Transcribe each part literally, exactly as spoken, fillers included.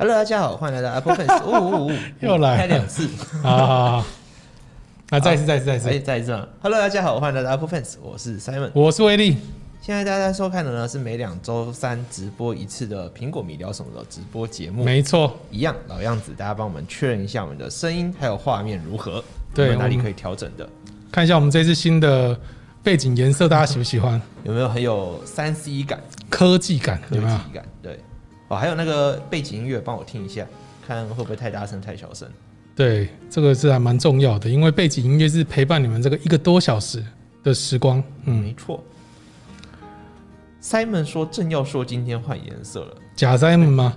Hello， 大家好，欢迎来到 Apple Fans。哦哦哦， 又来开两次。 好好好，那再一次，再一次，再一次， 哎，再一次啊 ！Hello， 大家好，欢迎来到 Apple Fans， 我是 Simon， 我是威力。 现在大家收看的呢是每两周三直播一次的苹果米聊什么的直播节目。 没错， 一样老样子，大家帮我们确认一下我们的声音还有画面如何， 对， 有哪里可以调整的？ 看一下我们这次新的背景颜色，大家喜不喜欢？ 有没有很有三 C 感、 科技感？ 科技感，对。哦，还有那个背景音乐，帮我听一下，看会不会太大声、太小声。 对，这个是还蛮重要的，因为背景音乐是陪伴你们这个一个多小时的时光。嗯， 没错。Simon 说正要说今天换颜色了， 假 Simon 吗？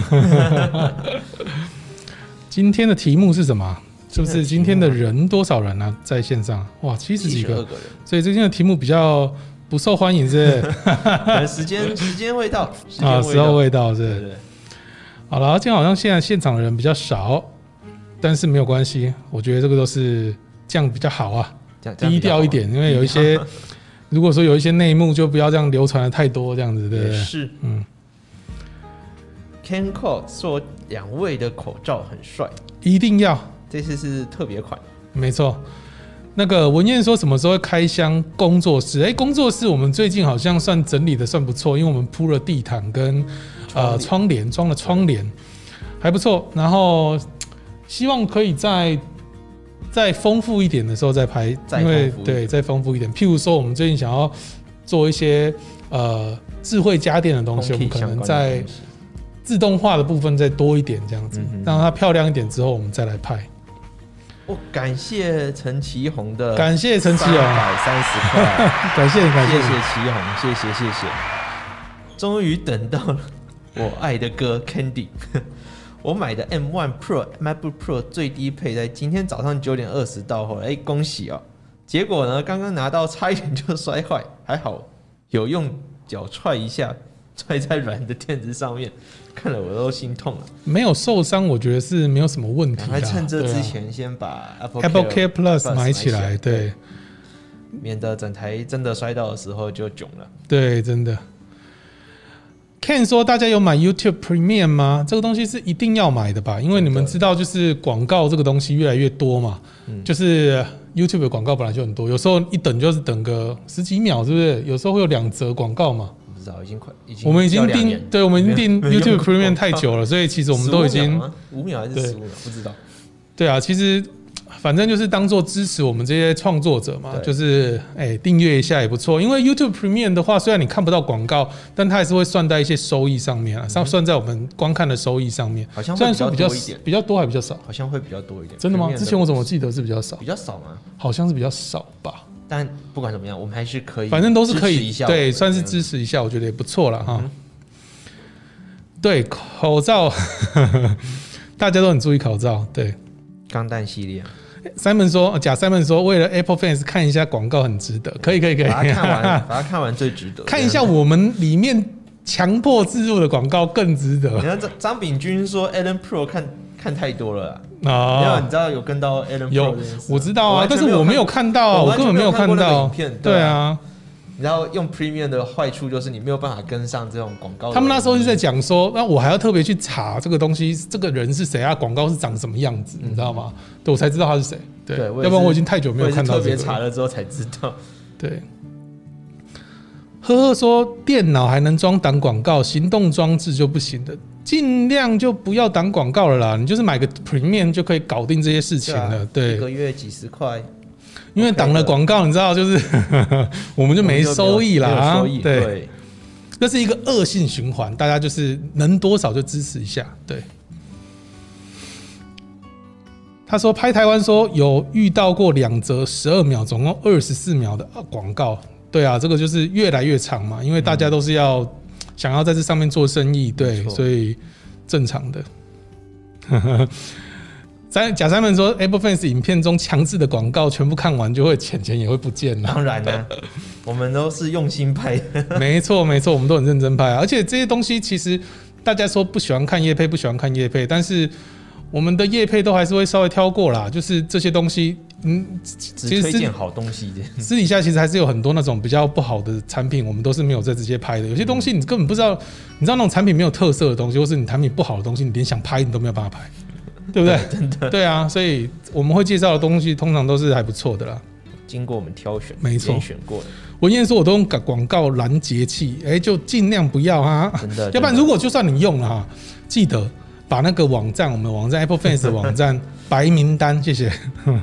今天的题目是什么？是不是今天的人多少人呢、啊？在线上哇，七十几个， 个人， 所以今天的题目比较不受欢迎，是不是？ 可能时间时间未到， 啊，时候未到，是。 对对对。 好了，今天好像现在现场的人比较少，但是没有关系，我觉得这个都是这样比较好啊，低调一点，因为有一些。如果说有一些内幕，就不要这样流传的太多，这样子，对不对？ 是，嗯。Ken Cole 说两位的口罩很帅， 一定要， 这次是特别款， 没错。那个文燕说什么时候会开箱工作室？哎、欸，工作室我们最近好像算整理的算不错，因为我们铺了地毯跟呃窗帘，装了窗帘，还不错。然后希望可以在。再丰富一点的时候再拍，因为对再丰富一点。譬如说，我们最近想要做一些呃智慧家电的东西，我们可能在自动化的部分再多一点，这样子，嗯、让它漂亮一点之后，我们再来拍。 哦，感谢陈其宏的， 感谢陈其宏，三百三十块， 感谢感谢谢谢其宏，谢谢谢谢，终于等到了我爱的歌 Candy。我买的 M 一 Pro MacBook Pro 最低配在今天早上九点二十到货，哎、欸，恭喜哦！结果呢，刚刚拿到差一点就摔坏，还好有用脚踹一下，踹在软的垫子上面，看了我都心痛了。 没有受伤，我觉得是没有什么问题的。 还趁这之前先把 Apple Apple Care Plus 买起来，对， 免得整台真的摔到的时候就囧了。 对，真的。Ken 说：“大家有买 YouTube Premium 吗？这个东西是一定要买的吧？因为你们知道，就是广告这个东西越来越多嘛。嗯、就是 YouTube 的广告本来就很多，有时候一等就是等个十几秒，是不是？有时候会有两则广告嘛。 不知道，已经快，已经我们已经订，对，我们已经订 YouTube Premium 太久了，所以其实我们都已经五秒还是十五秒，不知道。 对啊，其实。”反正就是当做支持我们这些创作者嘛，就是哎订阅一下也不错。因为 YouTube Premium 的话，虽然你看不到广告，但它还是会算在一些收益上面啊，嗯、算在我们观看的收益上面。 好像会比较多一点， 比较多还比较少？ 好像会比较多一点。 真的吗？之前我怎么记得是比较少？ 比较少吗？ 好像是比较少吧。 但不管怎么样，我们还是可以， 反正都是可以，对，算是支持一下，我觉得也不错了哈。嗯、对，口罩，大家都很注意口罩。对， 钢弹系列。 Simon 说：“假 Simon 说，为了 Apple Fans 看一下广告很值得，可以可以可以， 把它看完，把它看完最值得。 看一下我们里面强迫置入的广告更值得。” 你看张张炳军说 Alan Pro 看看太多了啊！你知道有跟到 Alan Pro 有，我知道啊，但是我没有看到，我根本没有看到。对啊。 然后用 Premium 的坏处就是你没有办法跟上这种广告。 他们那时候就在讲说，那我还要特别去查这个东西，这个人是谁啊？广告是长什么样子，你知道吗？对，我才知道他是谁。对，要不然我已经太久没有看到这个。 特别查了之后才知道。 对。呵呵说，电脑还能装挡广告，行动装置就不行的，尽量就不要挡广告了啦。你就是买个 Premium 就可以搞定这些事情了。对， 一个月几十块。 因为挡了广告，你知道，就是我们就没收益啦。对，这是一个恶性循环，大家就是能多少就支持一下。对，他说拍台湾说有遇到过两则十二秒，总共二十四秒的广告。对啊，这个就是越来越长嘛，因为大家都是要想要在这上面做生意，对，所以正常的。假三们说 ，Apple Fans 影片中强制的广告全部看完，就会钱钱也会不见了。 当然呢，我们都是用心拍的。 没错没错，我们都很认真拍、啊，而且这些东西其实大家说不喜欢看业配，不喜欢看业配，但是我们的业配都还是会稍微挑过啦，就是这些东西，嗯， 只推荐好东西的。 私底下其实还是有很多那种比较不好的产品，我们都是没有在直接拍的。有些东西你根本不知道，你知道那种产品没有特色的东西，或是你产品不好的东西，你连想拍你都没有办法拍，对不对？ 真的。 对啊，所以我们会介绍的东西通常都是还不错的啦， 经过我们挑选， 没错， 选过的。 文彦说我都用广告拦截器，哎、欸，就尽量不要哈， 真的。 要不然如果就算你用了哈，记得。把那个网站，我们网站 Apple Fans 的网站白名单，谢谢。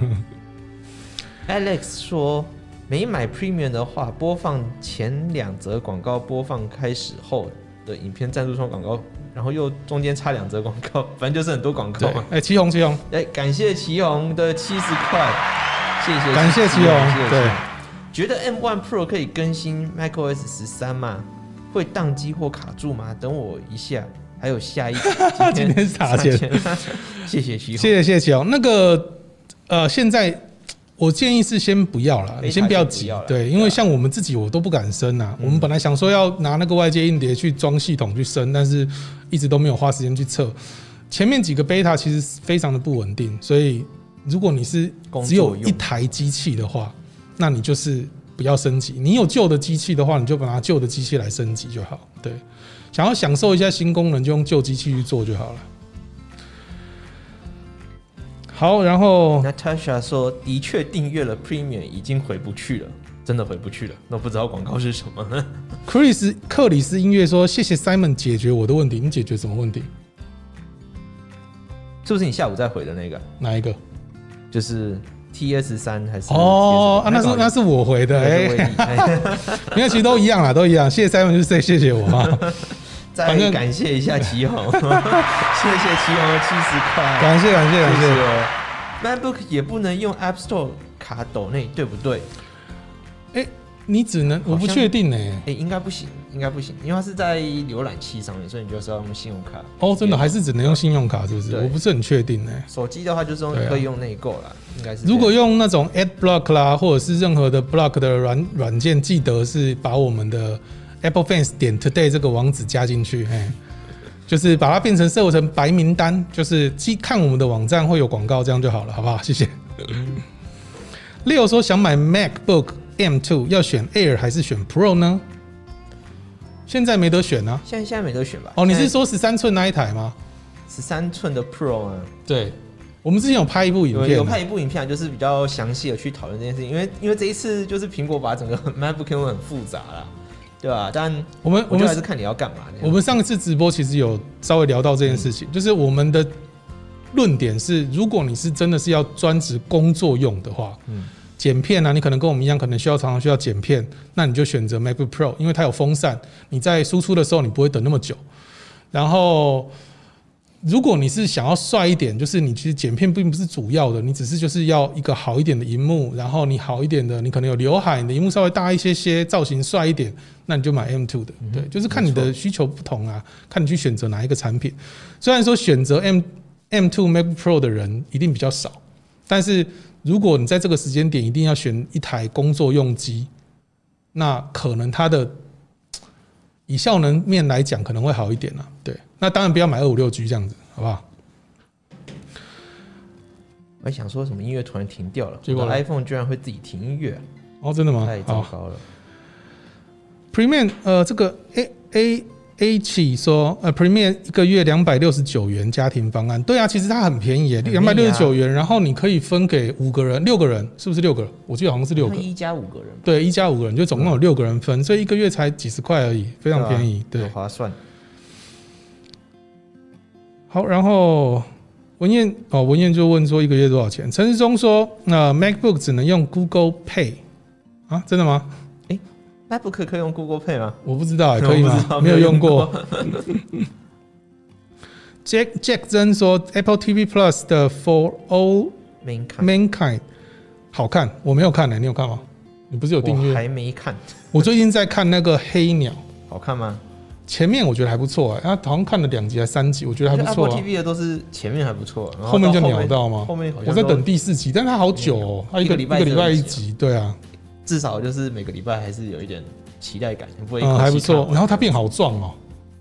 Alex 说，没买 Premium 的话，播放前两则广告播放开始后的影片赞助商广告，然后又中间插两则广告，反正就是很多广告嘛。 哎，祁宏，祁宏， 哎，感谢祁宏的七十块，谢谢， 感谢祁宏。对， 觉得 M 一 Pro 可以更新 macOS 十三吗？会宕机或卡住吗？等我一下。还有下一集， 今天撒钱， 谢谢祁宏， 谢谢谢谢祁宏。那个呃，现在我建议是先不要了，你先不要急，对，因为像我们自己我都不敢升啊。嗯、我们本来想说要拿那个外接硬碟去装系统去升，但是一直都没有花时间去测。前面几个 beta 其实非常的不稳定，所以如果你是只有一台机器的话，那你就是不要升级。你有旧的机器的话，你就把它旧的机器来升级就好，对。想要享受一下新功能，就用旧机器去做就好了。好，然后 Natasha 说，的确订阅了 Premium 已经回不去了，真的回不去了。那不知道广告是什么呢 ？Chris 克里斯音乐说，谢谢 Simon 解决我的问题。你解决什么问题？ 是不是你下午再回的那个？ 哪一个？ 就是 T S 三还是？ 哦，啊、那是那是我回的，哎、欸，因为其实都一样啦，都一样。谢谢 Simon 就是谢谢我嘛。 再感谢一下祁宏，谢谢祁宏的七十块， 感谢感谢感谢。 MacBook 也不能用 App Store 卡抖内，对不对？ 哎、欸，你只能我不确定呢、欸。哎、 欸，应该不行，应该不行，因为它是在浏览器上面，所以你就是要用信用卡。 哦，真的还是只能用信用卡，是不是？我不是很确定呢、欸。 手机的话就是用、啊、可以用内购啦，应该是。 如果用那种 AdBlock 啦，或者是任何的 Block 的软软件，记得是把我们的 Apple Fans 点 Today 这个网址加进去，哎，就是把它变成设成白名单，就是看我们的网站会有广告，这样就好了，好不好？谢谢。Leo 说想买 MacBook M 二，要选 Air 还是选 Pro 呢？现在没得选啊。 现在现在没得选吧？ 哦，你是说十三寸那一台吗？ 十三寸的 Pro 啊？ 对。我们之前有拍一部影片， 有拍一部影片，就是比较详细的去讨论这件事情，因为因为这一次就是苹果把整个 MacBook 弄得很复杂啦，对吧、啊？但我们我们还是看你要干嘛。 我们上一次直播其实有稍微聊到这件事情，嗯、就是我们的论点是，如果你是真的是要专职工作用的话，嗯，剪片啊，你可能跟我们一样，可能需要常常需要剪片，那你就选择 MacBook Pro， 因为它有风扇，你在输出的时候你不会等那么久，然后。如果你是想要帅一点，就是你其实剪片并不是主要的，你只是就是要一个好一点的萤幕，然后你好一点的，你可能有刘海，你的萤幕稍微大一些些，造型帅一点，那你就买 M 二 的，对，就是看你的需求不同啊，看你去选择哪一个产品。虽然说选择 M M 二 MacBook Pro 的人一定比较少，但是如果你在这个时间点一定要选一台工作用机，那可能它的以效能面来讲可能会好一点啦，对。那当然不要买二五六 G 这样子，好不好？ 我还想说什么音乐突然停掉了， 结果 iPhone 居然会自己停音乐、啊， 哦，真的吗？ 太糟糕了。 Premium 呃，这个 A A A 起说呃 Premium 一个月两百六十九元家庭方案，对啊，其实它很便宜耶，两百六十九元，然后你可以分给五个人、六个人，是不是六个人？我记得好像是六个， 一加五个人， 对，一加五个人就总共有六个人分，所以一个月才几十块而已，非常便宜，对， 很划算。 好，然后文彦哦，文彦就问说一个月多少钱？陈世忠说，那、呃、MacBook 只能用 Google Pay 啊，真的吗？ 哎、欸、，MacBook 可以用 Google Pay 吗？ 我不知道，可以吗？没有用过。Jack Jack 真说 Apple T V Plus 的 For All Mankind Mankind 好看，我没有看呢、欸，你有看吗？你不是有订阅？ 我还没看。 我最近在看那个黑鸟， 好看吗？ 前面我觉得还不错哎、欸，他好像看了两集还三集，我觉得还不错、啊。 Apple T V 的都是前面还不错， 后面就鸟到吗？ 后面我在等第四集，但它好久哦、喔，它一个一个礼拜一集，对啊， 至少就是每个礼拜还是有一点期待感，不会、 嗯、还不错。然后它变好壮哦、喔，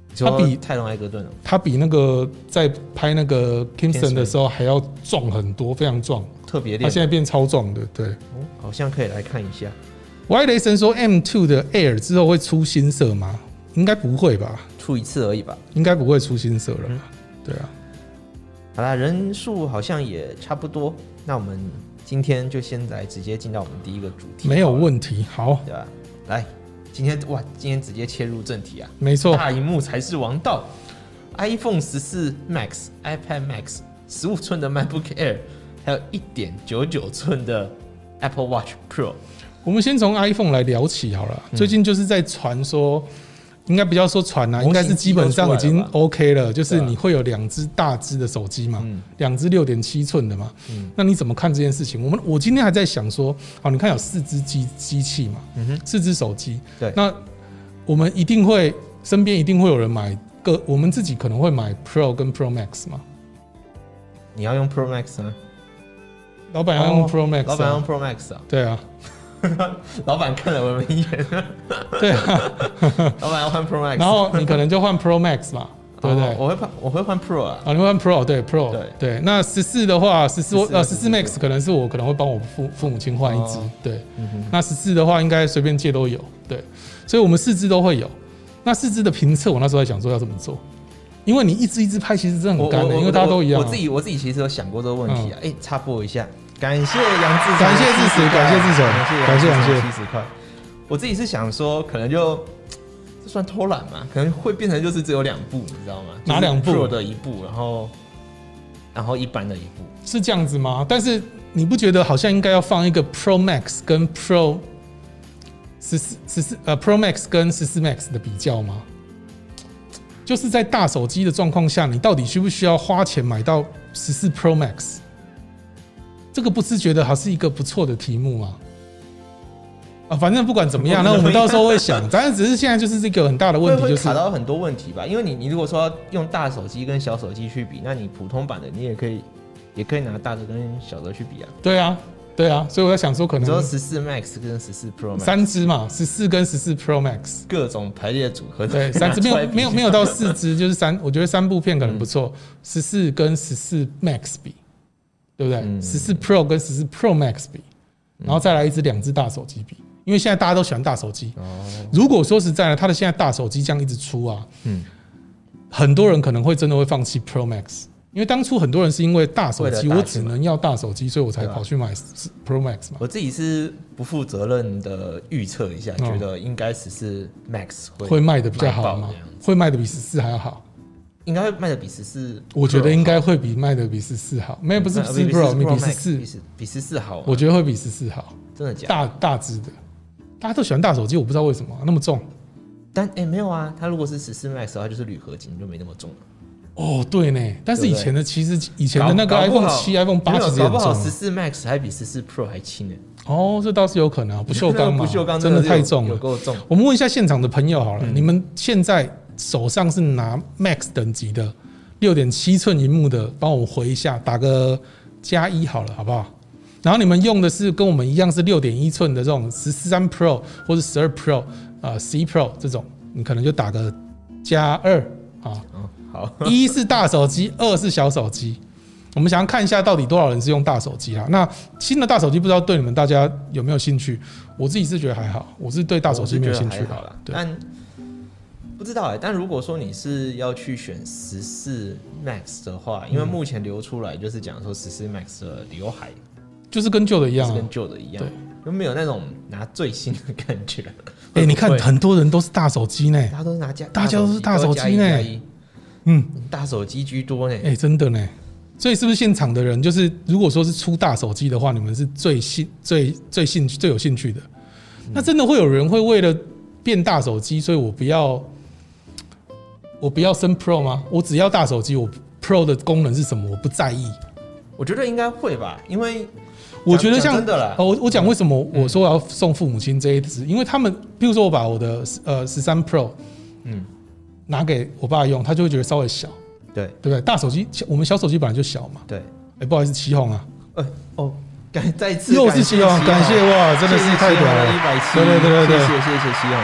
它比泰隆埃格顿、哦， 它比那个在拍那个 Kingston 的时候还要壮很多，非常壮， 特别练。 它现在变超壮的，对、 哦，好像可以来看一下。 Y 雷神说 M 二 的 Air 之后会出新色吗？应该不会吧， 出一次而已吧， 应该不会出新色了吧、嗯、对啊。 好啦，人数好像也差不多，那我们今天就先来直接进到我们第一个主题， 没有问题，好， 对吧？来，今天哇，今天直接切入正题啊， 没错， 大荧幕才是王道 ，iPhone 十四 Max、iPad Max、十五寸的 MacBook Air， 还有一点九九寸的 Apple Watch Pro。 我们先从 iPhone 来聊起好了，嗯、最近就是在传说。应该不要说传啊，应该是基本上已经 OK 了，就是你会有两只大只的手机嘛，两只六点七寸的嘛、嗯，那你怎么看这件事情？我们我今天还在想说，好，你看有四只机机器嘛，嗯、四只手机， 对， 那我们一定会身边一定会有人买个，我们自己可能会买 Pro 跟 Pro Max 嘛。 你要用 Pro Max 吗？ 老板要用 Pro Max，、啊哦、 老板要用 Pro Max 啊？ 对啊。 老板看了我们一眼， 对啊， 老板要换 Pro Max， 然后你可能就换 Pro Max 嘛，对不对？ 哦、我会换，我会换 Pro 啊， 啊，你会换 Pro， 对 Pro， 对对。那十四的话，十四呃十四 Max 可能是我可能会帮我父父母亲换一支，哦、对。嗯、那十四的话，应该随便借都有，对。所以我们四支都会有。那四支的评测，我那时候在想说要怎么做，因为你一支一支拍，其实真的很干的、欸，因为大家都一样、啊。 我自己我自己其实有想过这个问题啊，哎、嗯，插播一下。感谢杨志成， 感谢支持，感谢志成，感谢感谢七十块。我自己是想说，可能就这算偷懒嘛？可能会变成就是只有两部，你知道吗？ 哪两部？ Pro 的一部，然后然后一般的一部， 是这样子吗？但是你不觉得好像应该要放一个 Pro Max 跟 Pro 十四十四呃 Pro Max 跟十四 Max 的比较吗？就是在大手机的状况下，你到底需不需要花钱买到十四 Pro Max？这个不是觉得还是一个不错的题目吗？啊，反正不管怎么样，那我们到时候会想。反正只是现在就是这个很大的问题，就是会卡到很多问题吧。因为你你如果说要用大手机跟小手机去比，那你普通版的你也可以也可以拿大的跟小的去比啊。 对啊，对啊，所以我在想说，可能只有十四 Max 跟十四 Pro Max 三支嘛，十四跟十四 Pro Max 各种排列组合， 对，三支没有没有没有到四支，就是三，我觉得三部片可能不错。十四跟十四 Max 比。对不对？十四 Pro 跟十四 Pro Max 比，然后再来一支两支大手机比，因为现在大家都喜欢大手机。如果说实在的，它的现在大手机这样一直出啊，嗯，很多人可能会真的会放弃 Pro Max， 因为当初很多人是因为大手机，我只能要大手机，所以我才跑去买 Pro Max 嘛。 我自己是不负责任的预测一下，觉得应该十四 Max 会会卖的比较好吗？会卖的比十四还要好。 应该会卖的比十四， 我觉得应该会比卖的比十四好，没有不是十四 Pro， 比十四比十四好， 我觉得会比十四好， 真的假的？ 大大只的，大家都喜欢大手机，我不知道为什么、啊、那么重。 但哎、欸、没有啊，它如果是十四 Max 的话，就是铝合金，就没那么重了。 哦，对呢，但是以前的其实以前的那个 iPhone 七、iPhone 八其实也很重，搞不好十四 Max 还比十四 Pro 还轻呢。 哦，这倒是有可能啊，不锈钢嘛， 不锈钢真的太重了， 有够重。 我们问一下现场的朋友好了，嗯、你们现在手上是拿 Max 等级的六点七寸萤幕的，帮我们回一下，打个加一好了，好不好？然后你们用的是跟我们一样是六点一寸的这种十三 Pro 或者十二 Pro 啊、呃、C Pro 这种，你可能就打个加二啊。 好， 一是大手机，二是小手机。我们想要看一下到底多少人是用大手机啊？那新的大手机不知道对你们大家有没有兴趣？我自己是觉得还好，我是对大手机没有兴趣的。 但不知道哎、欸，但如果说你是要去选十四 Max 的话，因为目前流出来就是讲说十四 Max 的刘海就是跟旧的一样、啊， 是跟旧的一样，就没有那种拿最新的感觉。 哎、欸，你看很多人都是大手机呢， 大家都是拿加， 大家都是大手机呢， 嗯，大手机居多呢。 哎、欸，真的呢。所以是不是现场的人，就是如果说是出大手机的话，你们是最兴、最最兴趣、最有兴趣的？那真的会有人会为了变大手机，所以我不要，我不要升 Pro 吗？我只要大手机，我 Pro 的功能是什么？我不在意。 我觉得应该会吧，因为我觉得像真的啦。 我我讲为什么我说我要送父母亲这一支，因为他们，譬如说我把我的呃十三 Pro， 嗯，拿给我爸用，他就会觉得稍微小。 对对不对？大手机，我们小手机本来就小嘛。 对， 哎、欸，不好意思，祁宏啊， 呃哦，感再次又是祁宏，感谢哇，真的是太屌了， 一百七， 对对对对对， 谢谢谢谢祁宏。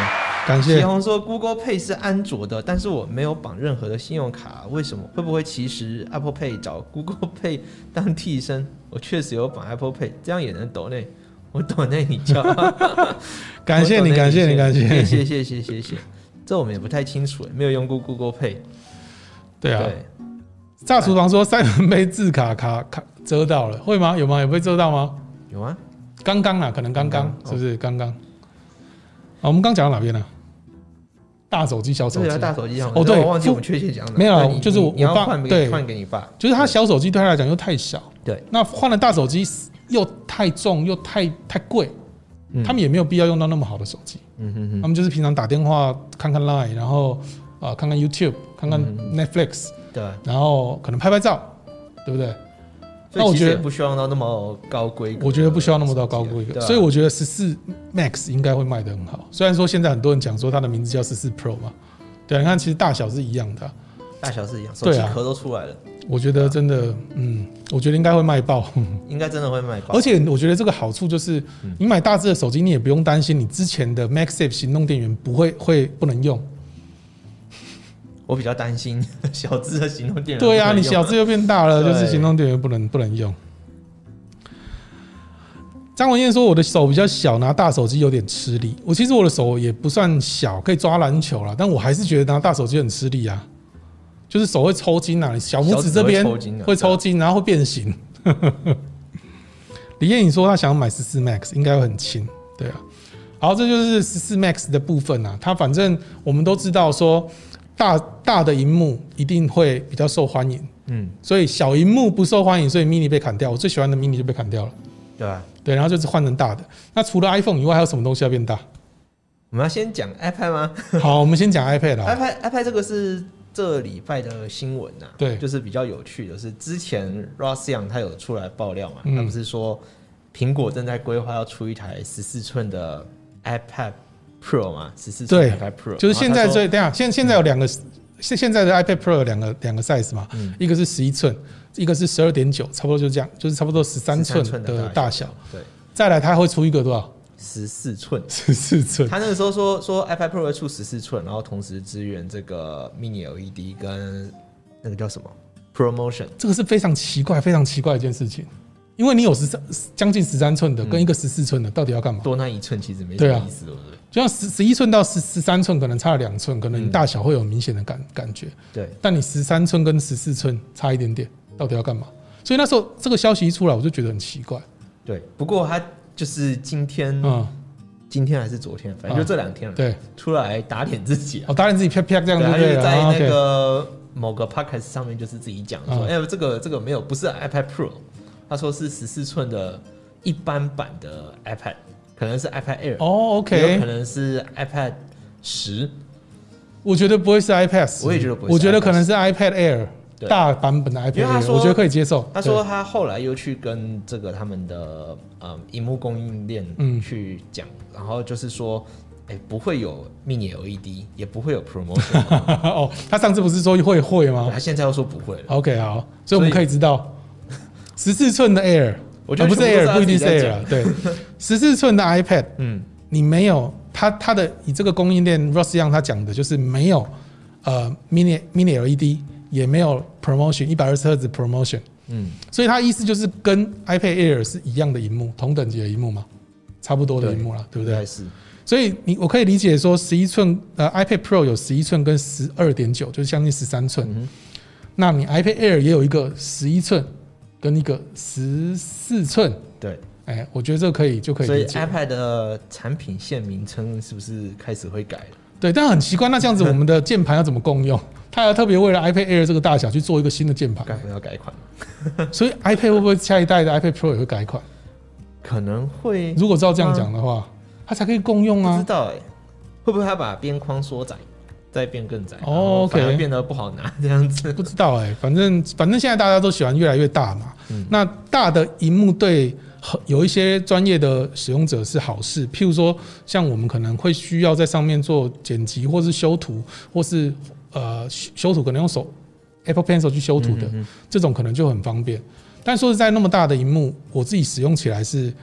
感谢。 祁宏说 Google Pay 是安卓的，但是我没有绑任何的信用卡，为什么？会不会其实 Apple Pay 找 Google Pay 当替身？我确实有绑 Apple Pay， 这样也能抖内？我抖内你叫， 感谢你，感谢你，感谢， 谢谢谢谢谢谢。这我们也不太清楚，没有用过 Google Pay。 对啊。对炸厨房说赛伦被字卡卡卡遮到了，会吗？有吗？有被遮到吗？ 有啊， 刚刚啊，可能刚刚，是不是刚刚？我们刚讲到哪边呢？大手机、小手机， 大手机上哦，对， 我忘记我们确切讲的。 没有，就是我你要换对换给你爸， 就是他小手机对他来讲又太小， 对， 那换了大手机又太重又太太贵，他们也没有必要用到那么好的手机。嗯哼哼，他们就是平常打电话、看看 Line， 然后啊看看 YouTube、看看 Netflix， 对，然后可能拍拍照，对不对？ 那我觉得不需要到那么高规格， 我觉得不需要那么到高规格，所以我觉得十四 Max 应该会卖得很好。虽然说现在很多人讲说它的名字叫十四 Pro 嘛，对，你看其实大小是一样的、啊， 大小是一样，手机壳都出来了。 我觉得真的，嗯，我觉得应该会卖爆， 应该真的会卖爆。 而且我觉得这个好处就是，你买大只的手机，你也不用担心你之前的 MagSafe 行动电源不会会不能用。 我比较担心小只的行动电源。 对啊，你小只又变大了，就是行动电源不能不能用。张文燕说：“我的手比较小，拿大手机有点吃力。我其实我的手也不算小，可以抓篮球啦，但我还是觉得拿大手机很吃力啊，就是手会抽筋啊，小拇指这边会抽筋，然后会变形。”李燕颖说：“他想要买十四 Max， 应该会很轻。”对啊，好，这就是十四 Max 的部分啊。它反正我们都知道说。大大的萤幕一定会比较受欢迎，嗯，所以小萤幕不受欢迎，所以 mini 被砍掉。我最喜欢的 mini 就被砍掉了，对吧？对，然后就是换成大的。那除了 iPhone 以外，还有什么东西要变大？ 我们要先讲 iPad 吗？ 好，我们先讲 iPad 啦。 iPad iPad 这个是这礼拜的新闻啊， 对， 就是比较有趣的是，之前 Ross Young 他有出来爆料嘛，嗯、他不是说苹果正在规划要出一台十四寸的 iPad。Pro 嘛，十四寸 iPad Pro， 就是现在最，等下现现在有两个，现现在的 iPad Pro 有两个两个 size 嘛，嗯、一个是十一寸，一个是十二点九，差不多就这样，就是差不多十三寸的大小。对，再来它会出一个多少？ 十四寸， 十四寸。 他那个时候说说 iPad Pro 会出十四寸，然后同时支援这个 Mini L E D 跟那个叫什么 Promotion， 这个是非常奇怪、非常奇怪的一件事情。因为你有十三将近十三寸的跟一个十四寸的，到底要干嘛？ 多那一寸其实没什么意思，对不对？ 就像十十一寸到十十三寸，可能差了两寸，可能你大小会有明显的感感觉。对，但你十三寸跟十四寸差一点点，到底要干嘛？所以那时候这个消息一出来，我就觉得很奇怪。 对，不过他就是今天，嗯，今天还是昨天，反正就这两天了。对，出来打脸自己啊， 哦，打脸自己，啪啪这样子， 对，在那个某个 podcast 上面就是自己讲说，哎，这个这个没有，不是 iPad Pro。他说是十四寸的一般版的 iPad， 可能是 iPad Air， 哦 ，OK， 也有可能是 iPad 十。 我觉得不会是 iPad 十， 我也觉得不会。 我觉得可能是 iPad Air 大版本的 iPad Air， 我觉得可以接受。 他说他后来又去跟这个他们的呃萤幕供应链去讲，嗯、然后就是说，哎、欸，不会有 Mini L E D， 也不会有 Promotion。 哦，他上次不是说会会吗？ 他现在又说不会了。 OK， 好，所以我们可以知道。十四寸的 Air， 我觉得、 哦、不是 Air， 不一定是 Air 啊。对，十四寸的 iPad， 嗯，你没有它它的以这个供应链 Ross Young 他讲的就是没有呃 Mini Mini L E D， 也没有 Promotion 一百二十赫兹 Promotion， 嗯，所以它意思就是跟 iPad Air 是一样的萤幕，同等级的萤幕嘛，差不多的萤幕了， 对, 对不对？是。所以你我可以理解说，十一寸呃 iPad Pro 有十一寸跟十二点九，就是将近十三寸。嗯、那你 iPad Air 也有一个十一寸。跟一个十四寸，对，哎、欸，我觉得这个可以就可以理解。 所以 iPad 的产品线名称是不是开始会改了？ 对，但很奇怪，那这样子我们的键盘要怎么共用？它要特别为了 iPad Air 这个大小去做一个新的键盘， 该不要改款？ 所以 iPad 会不会下一代的 iPad Pro 也会改款？ 可能会。 如果照这样讲的话，它才可以共用啊。 不知道哎、欸，会不会它把边框缩窄？再变更窄， 哦 ，OK， 变得不好拿这样子， 不知道哎、欸，反正反正现在大家都喜欢越来越大嘛。嗯、那大的萤幕对有一些专业的使用者是好事，譬如说像我们可能会需要在上面做剪辑，或是修图，或是呃修图可能用手 Apple Pencil 去修图的，嗯嗯嗯这种可能就很方便。但说实在，那么大的萤幕，我自己使用起来是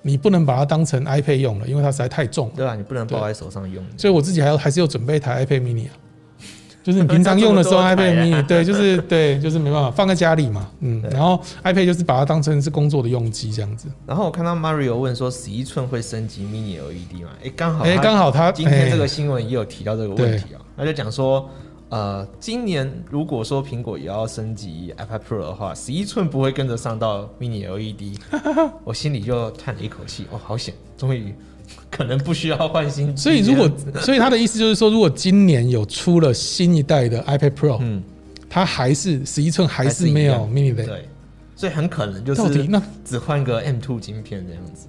你不能把它当成 iPad 用了，因为它实在太重了。 对啊，你不能抱在手上用。 所以我自己还有还是有准备一台 iPad mini 啊，就是你平常用的时候 iPad mini， 对，就是对，就是没办法放在家里嘛，嗯，然后 iPad 就是把它当成是工作的用机这样子。 然后我看到 Mario 问说，十一寸会升级 mini L E D 吗？哎，刚好， 哎，刚好他今天这个新闻也有提到这个问题啊，他就讲说。呃，今年如果说苹果也要升级 iPad Pro 的话，十一寸不会跟着上到 Mini L E D， 我心里就叹了一口气，哦，好险，终于可能不需要换新机。 所以如果，所以他的意思就是说，如果今年有出了新一代的 iPad Pro，嗯，它还是十一寸还是没有 Mini 的， 对，所以很可能就是那只换个 M 二 晶片这样子。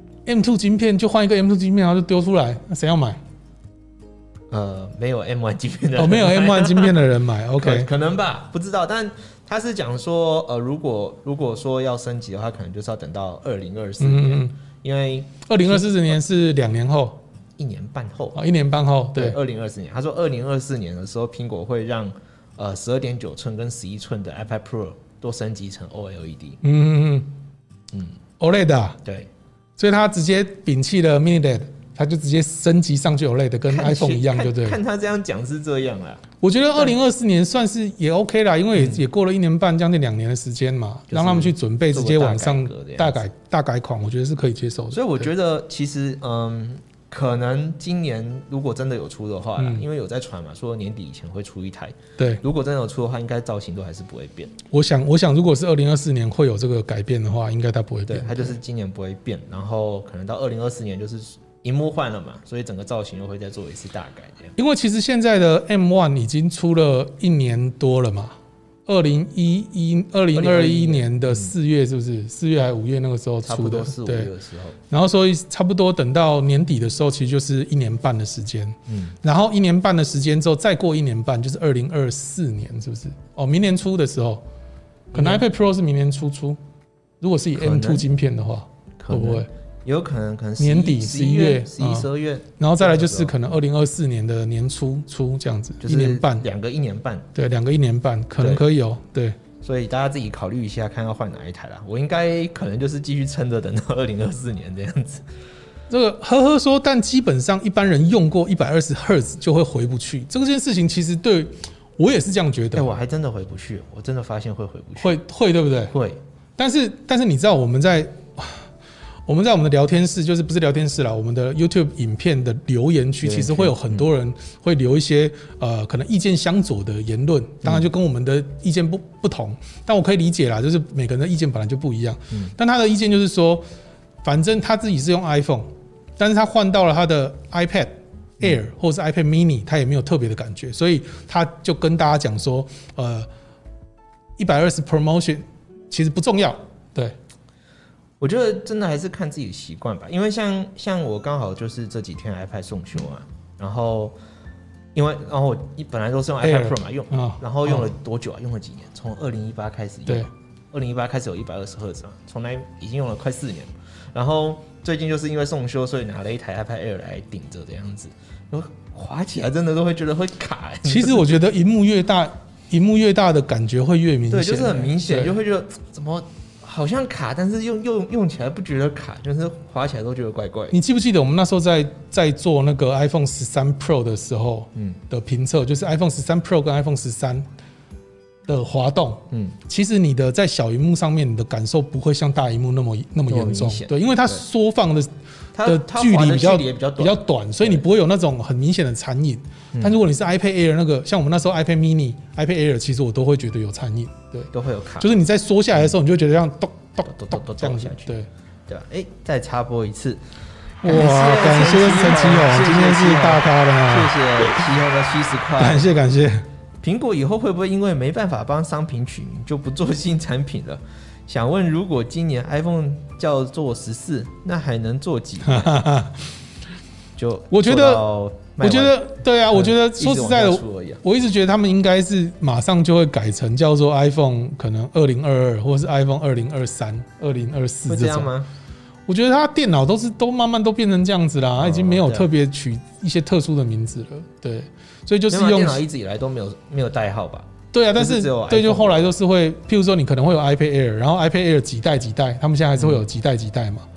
M 二 晶片就换一个 M 二 晶片，然后就丢出来，那谁要买？ 呃，没有 M 一 晶片的人哦，没有 M 一 晶片的人买 ，OK， 可, 可能吧，不知道。但他是讲说，呃，如果如果说要升级的话，可能就是要等到二零二四年，嗯、因为二零二四年是两年后， 一年半后， 哦，一年半后，对， 二零二四年。他说二零二四年的时候，苹果会让呃十二点九寸跟十一寸的 iPad Pro 都升级成 O L E D。 嗯嗯嗯嗯 ，O L E D 啊， 对， 所以他直接摒弃了 Mini L E D。它就直接升级上去 O L E D 跟 iPhone 一样，就对了。 看他这样讲是这样啦。 我觉得二零二四年算是也 OK 啦，因为 也,、嗯、也过了一年半，将近两年的时间嘛，让他们去准备，直接往上大改大改款，我觉得是可以接受的。 所以我觉得其实嗯，可能今年如果真的有出的话啦、嗯，因为有在传嘛，说年底以前会出一台。 对， 如果真的有出的话，应该造型都还是不会变。 我想，我想如果是二零二四年会有这个改变的话，应该它不会变。 对，它就是今年不会变，然后可能到二零二四年就是。萤幕换了嘛，所以整个造型又会再做一次大改。 因为其实现在的 M 一 已经出了一年多了嘛，二零一一、二零二一年的四月是不是？四月还是五月那个时候出的？差不多四五月的时候。 然后所以差不多等到年底的时候，其实就是一年半的时间。嗯。然后一年半的时间之后，再过一年半就是二零二四年，是不是？哦，明年初的时候，可能 iPad Pro 是明年初出。如果是以 M 二 晶片的话，会不会？ 有可能，可能年底十一月、 十一、十二月， 然后再来就是可能二零二四年的年初出这样子， 就是一年半， 两个一年半， 对，两个一年半可能可以哦，对。 所以大家自己考虑一下，看要换哪一台啦。我应该可能就是继续撑着，等到二零二四年这样子。 这个呵呵说，但基本上一般人用过一百二十赫兹就会回不去。这件事情其实对我也是这样觉得。 哎、欸，我还真的回不去，我真的发现会回不去。 会会对不对？ 会。 但是但是你知道我们在。我们在我们的聊天室，就是不是聊天室啦，我们的 YouTube 影片的留言区，其实会有很多人会留一些呃可能意见相左的言论，当然就跟我们的意见不不同，但我可以理解啦，就是每个人的意见本来就不一样。但他的意见就是说，反正他自己是用 iPhone， 但是他换到了他的 iPad Air 或是 iPad Mini， 他也没有特别的感觉，所以他就跟大家讲说，呃，一百二十 Promotion 其实不重要，对。 我觉得真的还是看自己的习惯吧，因为像像我刚好就是这几天 iPad 送修啊，然后因为然后我本来都是用 iPad Pro 嘛用，然后用了多久啊？用了几年？从二零一八开始用，二零一八开始有一百二十赫兹嘛，从来已经用了快四年了。然后最近就是因为送修，所以拿了一台 iPad Air 来顶着这样子，然后滑起来真的都会觉得会卡、欸。 其实我觉得萤幕越大，萤幕越大的感觉会越明显， 对，就是很明显，就会觉得怎么。好像卡，但是用用用起来不觉得卡，就是滑起来都觉得怪怪的。 你记不记得我们那时候在在做那个 iPhone 十三 Pro 的时候，嗯，的评测，就是 iPhone 十三 Pro 跟 iPhone 十三的滑动，嗯，其实你的在小萤幕上面，你的感受不会像大萤幕那么那么严重，对，因为它缩放的的距离比较比较短，所以你不会有那种很明显的残影。但如果你是 iPad Air 那个，像我们那时候 iPad Mini、iPad Air， 其实我都会觉得有残影，对， 都会有卡， 就是你在缩下来的时候，你就会觉得像咚咚咚咚咚这样下去， 对对吧？哎，再插播一次， 哇，感谢陈奇宏，今天是大咖的啊， 谢谢奇宏的七十块， 感谢感谢。 苹果以后会不会因为没办法帮商品取名，就不做新产品了？想问，如果今年 iPhone 叫做十四，那还能做几年？就我觉得，我觉得对啊，我觉得说实在的，我一直觉得他们应该是马上就会改成叫做 iPhone 可能二零二二，或者是 iPhone 二零二三、二零二四这种吗？我觉得他电脑都是都慢慢都变成这样子啦，他已经没有特别取一些特殊的名字了，对，所以就是用电脑一直以来都没有没有代号吧？ 对啊，但是对，就后来都是会，譬如说你可能会有 iPad Air， 然后 iPad Air 几代几代，他们现在还是会有几代几代嘛。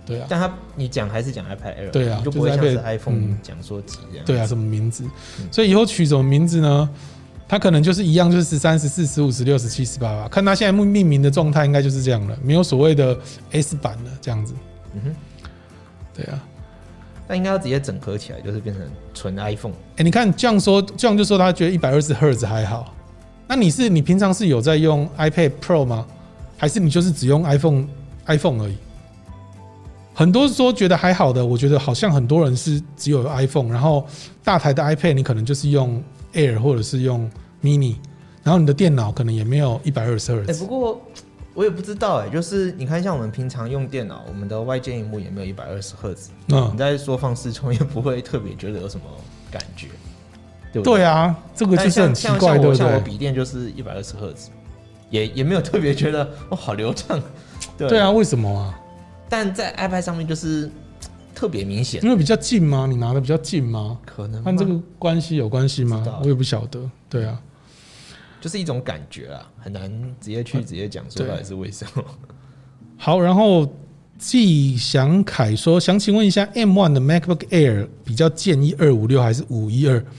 对啊。 但他你讲还是讲 iPad Air， 对啊， 你就不会像是就是 iPhone 讲说几这样、嗯。 对啊，什么名字？嗯、所以以后取什么名字呢？它可能就是一样，就是十三、十四、十五、十六、十七、十八吧。看它现在命名的状态，应该就是这样了，没有所谓的 S 版了这样子。嗯哼，对啊。 那应该要直接整合起来，就是变成纯 iPhone。 哎、欸，你看这样说，这样就说他觉得一百二十赫兹还好。那你是你平常是有在用 iPad Pro 吗？还是你就是只用 iPhone iPhone 而已？很多说觉得还好的，我觉得好像很多人是只有 iPhone， 然后大台的 iPad 你可能就是用 Air 或者是用 Mini， 然后你的电脑可能也没有一百二十赫兹。 哎，不过我也不知道哎、欸，就是你看像我们平常用电脑，我们的外接萤幕也没有一百二十赫兹，嗯，你在缩放视窗也不会特别觉得有什么感觉。对, 对, 对啊，这个就是很奇怪，对不对？ 像我笔电就是一百二十赫兹，也也没有特别觉得哦好流畅。对, 对啊，为什么啊？ 但在 iPad 上面就是特别明显， 因为比较近吗？你拿的比较近吗？ 可能和这个关系有关系吗？我也不晓得。对啊， 就是一种感觉啊，很难直接去直接讲说到底是为什么。 好，然后季祥凯说，想请问一下 M 一 的 MacBook Air 比较建议二五六还是五一二？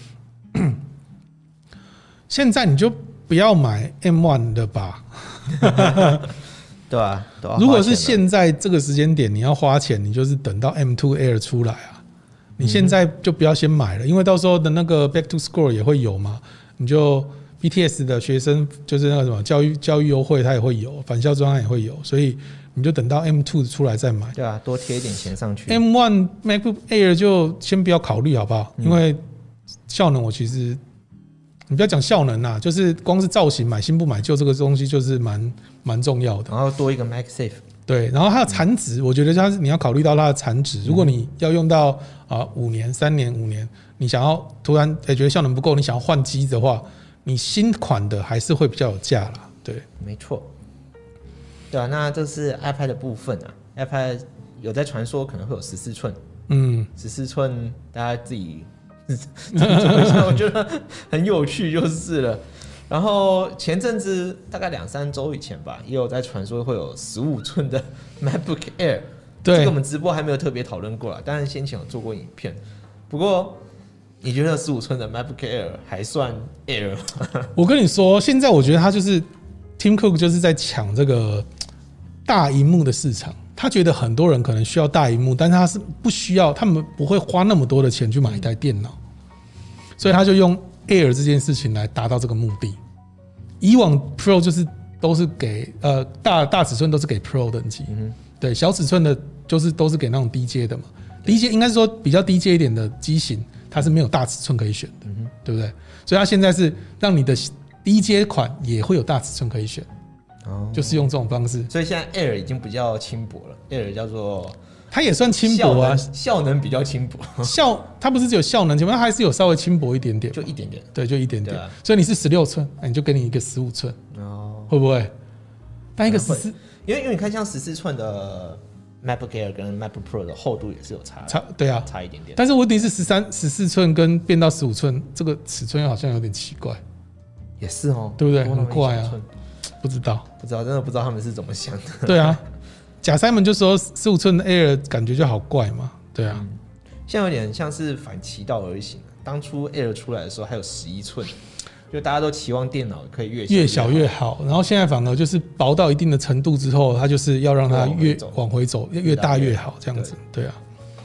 现在你就不要买 M 一 的吧。 对啊， 如果是现在这个时间点你要花钱，你就是等到 M 二 Air 出来啊。你现在就不要先买了，因为到时候的那个 Back to School 也会有嘛。你就 B T S 的学生就是那个什么教育教育优惠，它也会有，返校专案也会有，所以你就等到 M 二 出来再买。 对啊，多贴一点钱上去。 M 一 MacBook Air 就先不要考虑好不好？因为效能我其实。你不要讲效能啦，就是光是造型买新不买旧这个东西就是蛮蛮重要的。 然后多一个 MagSafe， 对，然后它的产值，我觉得它是你要考虑到它的产值。如果你要用到啊五年、三年、五年，你想要突然哎、欸、觉得效能不够，你想要换机的话，你新款的还是会比较有价啦。对， 没错。对啊，那这是 iPad 的部分啊 ，iPad 有在传说可能会有十四寸，嗯，十四寸大家自己。我觉得很有趣就是了。然后前阵子大概两三周以前吧，也有在传说会有十五寸的 MacBook Air， 对，这个我们直播还没有特别讨论过啦，当然先前有做过影片。不过你觉得十五寸的 MacBook Air 还算 Air 吗？ 我跟你说，现在我觉得他就是 Tim Cook 就是在抢这个大萤幕的市场。他觉得很多人可能需要大萤幕，但是他是不需要，他们不会花那么多的钱去买一台电脑，所以他就用 Air 这件事情来达到这个目的。以往 Pro 就是都是给呃大大尺寸都是给 Pro 等级，嗯、对，小尺寸的就是都是给那种低阶的嘛。低阶应该是说比较低阶一点的机型，它是没有大尺寸可以选的，嗯、对不对？所以他现在是让你的低阶款也会有大尺寸可以选。就是用这种方式， 所以现在 Air 已经比较轻薄了 ，Air 叫做它也算轻薄啊， 效能比较轻薄。 效它不是只有效能，它还是有稍微轻薄一点点， 就一点点， 对，就一点点。啊、所以你是十六寸，你就给你一个十五寸，哦，会不会？但一个十四， 因为因为你看像十四寸的 MacBook Air 跟 MacBook Pro 的厚度也是有差， 差对啊， 差一点点。 但是问题是十三、十四寸跟变到十五寸，这个尺寸好像有点奇怪， 也是哦， 对不对？很怪啊。不知道， 不知道，真的不知道他们是怎么想的。 对啊，贾塞门就说十五寸的 Air 感觉就好怪嘛。对啊，嗯、 现在有点像是反其道而行。当初 Air 出来的时候还有十一寸，就大家都期望电脑可以越小 越, 越小越好，然后现在反而就是薄到一定的程度之后，它就是要让它越往回走，越大越好这样子。对, 对啊。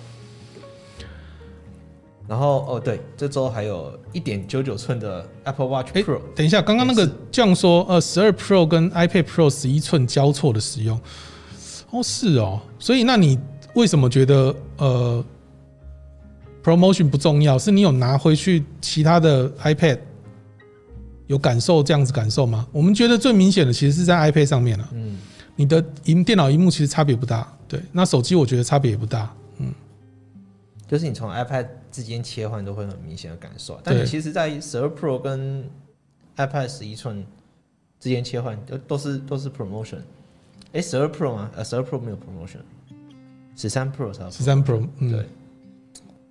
然后哦，对，这周还有 一点九九寸的 Apple Watch Pro。 等一下，刚刚那个这样说，呃，十二 Pro 跟 iPad Pro 十一寸交错的使用，哦，是哦，所以那你为什么觉得呃 promotion 不重要？是你有拿回去其他的 iPad 有感受这样子感受吗？我们觉得最明显的其实是在 iPad 上面了、啊，嗯，你的荧电脑萤幕其实差别不大，对，那手机我觉得差别也不大，嗯。 就是你从 iPad 之间切换都会很明显的感受，但你其实，在十二 Pro 跟 iPad 十一寸之间切换都都是都是 promotion。哎，十二 Pro 吗？呃，十二 Pro 没有 promotion， 十三 Pro 才有 promotion。 十三 Pro， 嗯， 对。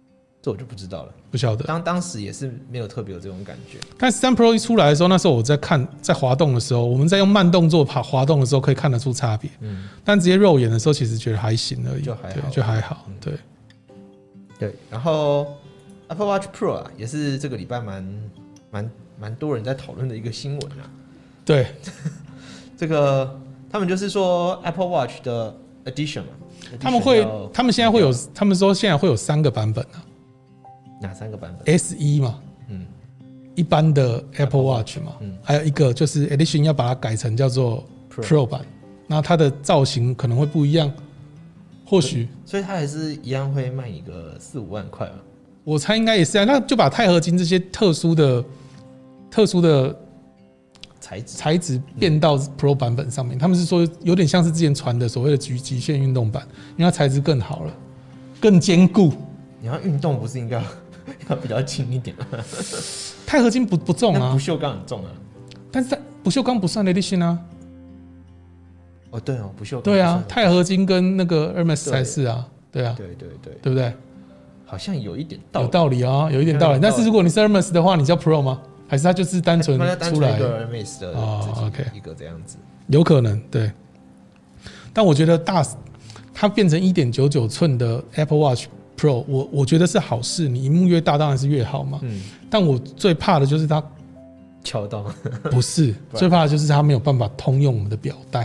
这我就不知道了， 不晓得。 当当时也是没有特别有这种感觉。 但十三 Pro 一出来的时候，那时候我在看，在滑动的时候，我们在用慢动作爬滑动的时候，可以看得出差别。嗯，但直接肉眼的时候，其实觉得还行而已， 就还好， 就还好。嗯、对， 对。然后 Apple Watch Pro 啊，也是这个礼拜蛮蛮蛮多人在讨论的一个新闻啊。 对， 这个他们就是说 Apple Watch 的 Edition 嘛， 他们会，他们现在会有，他们说现在会有三个版本啊。 哪三个版本 ？S 一嘛，嗯，一般的 Apple Watch 嘛，嗯，还有一个就是 Edition 要把它改成叫做 Pro 版，那它的造型可能会不一样，或许， 所以它还是一样会卖一个四五万块吧？ 我猜应该也是啊，那就把钛合金这些特殊的、特殊的材质材质变到 Pro 版本上面。他们是说有点像是之前传的所谓的极极限运动版，因为它材质更好了，更坚固。 你要运动不是应该？要比较轻一点， 钛合金不不重啊， 不锈钢很重啊， 但是不锈钢不算 Edition 啊。 哦，对哦，不锈钢。 对啊，钛合金跟那个 Hermes 才是啊，对啊， 对对对， 对不对？ 好像有一点道理， 有道理啊，有一点道理。但是如果你是 Hermes 的话，你叫 Pro 吗？还是它就是单纯出来一个 Hermes 的哦 ，OK， 一个这样子， 有可能对。但我觉得大它变成 一点九九 寸的 Apple Watch Pro， 我我觉得是好事，你萤幕越大当然是越好嘛。嗯。但我最怕的就是它敲到， 不是最怕的就是它没有办法通用我们的表带。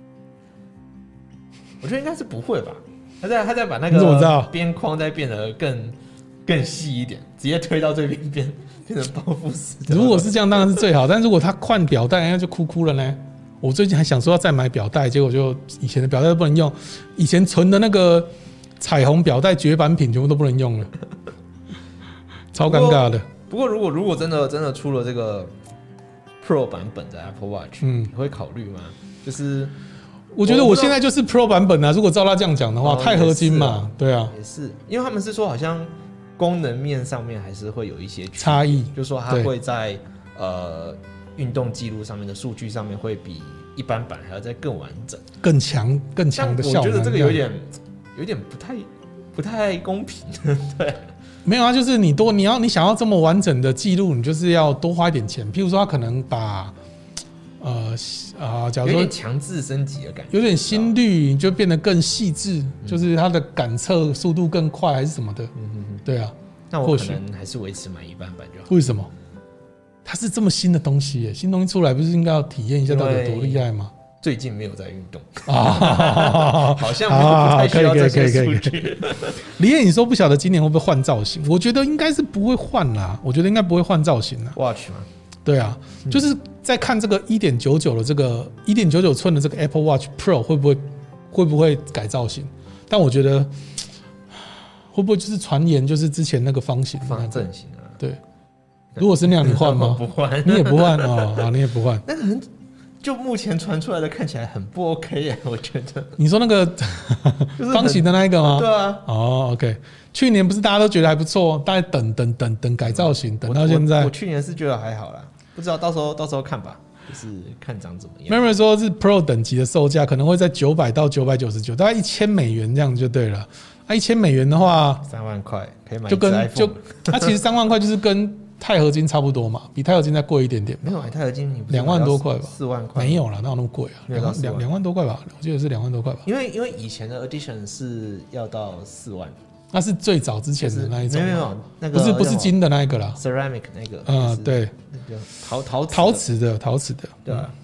我觉得应该是不会吧？他在他在把那个边框再变得更更细一点，直接推到这边变变成包覆式。 如果是这样，当然是最好。但如果他换表带，那就哭哭了呢。我最近还想说要再买表带，结果就以前的表带都不能用，以前存的那个彩虹表带绝版品全部都不能用了，超尴尬的。 不过如果如果真的真的出了这个 Pro 版本的 Apple Watch， 嗯，你会考虑吗？就是我觉得我现在就是 Pro 版本啊。如果照他这样讲的话，钛合金嘛，对啊， 也是，因为他们是说好像功能面上面还是会有一些差异， 就是说它会在呃运动记录上面的数据上面会比一般版还要再更完整、 更强、更强的效能。 我觉得这个有点有点不太不太公平，对。 没有啊，就是你多你要你想要这么完整的记录，你就是要多花一点钱。譬如说，他可能把呃啊，假如说有点强制升级的感觉， 有点心率就变得更细致，嗯、就是它的感测速度更快，还是什么的。嗯哼哼对啊， 那我可能还是维持买一般版就好。 为什么？它是这么新的东西耶，新东西出来不是应该要体验一下到底有多厉害吗？ 最近没有在运动啊，好像没有不太需要这些数据。 李燕，你说不晓得今年会不会换造型？我觉得应该是不会换啦，我觉得应该不会换造型啦。 Watch 吗？ 对啊，就是在看这个 一点九九 的这个 一点九九 寸的这个 Apple Watch Pro 会不会会不会改造型？但我觉得会不会就是传言就是之前那个方形、 方正型啊？ 对，如果是那样，你换吗？ 不换， 你也不换哦，啊，你也不换。 那个很。就目前传出来的看起来很不 OK 耶，我觉得。 你说那个方形的那一个吗？ 对啊。 哦 ，OK。去年不是大家都觉得还不错，大概等等等等改造型，等到现在。 我, 我, 我去年是觉得还好啦，不知道到时候到时候看吧，就是看长怎么样。 Mary 说是 Pro 等级的售价可能会在九百到九百九十九，大概一千美元这样就对了。啊，一千美元的话， 三万块可以买一就跟 iPhone 就它其实三万块就是跟。钛合金差不多嘛，比钛合金再贵一点点。 没有买钛合金，你两万多块吧？ 四万块没有了，哪有那么贵啊？两两两万多块吧？我记得是两万多块吧。 因为因为以前的 Edition 是要到四万， 那是最早之前的那一种。 没有没有，那个不是不是金的那一个啦 ，ceramic 那个。 嗯，对， 那个陶陶陶瓷的陶瓷的。 对啊。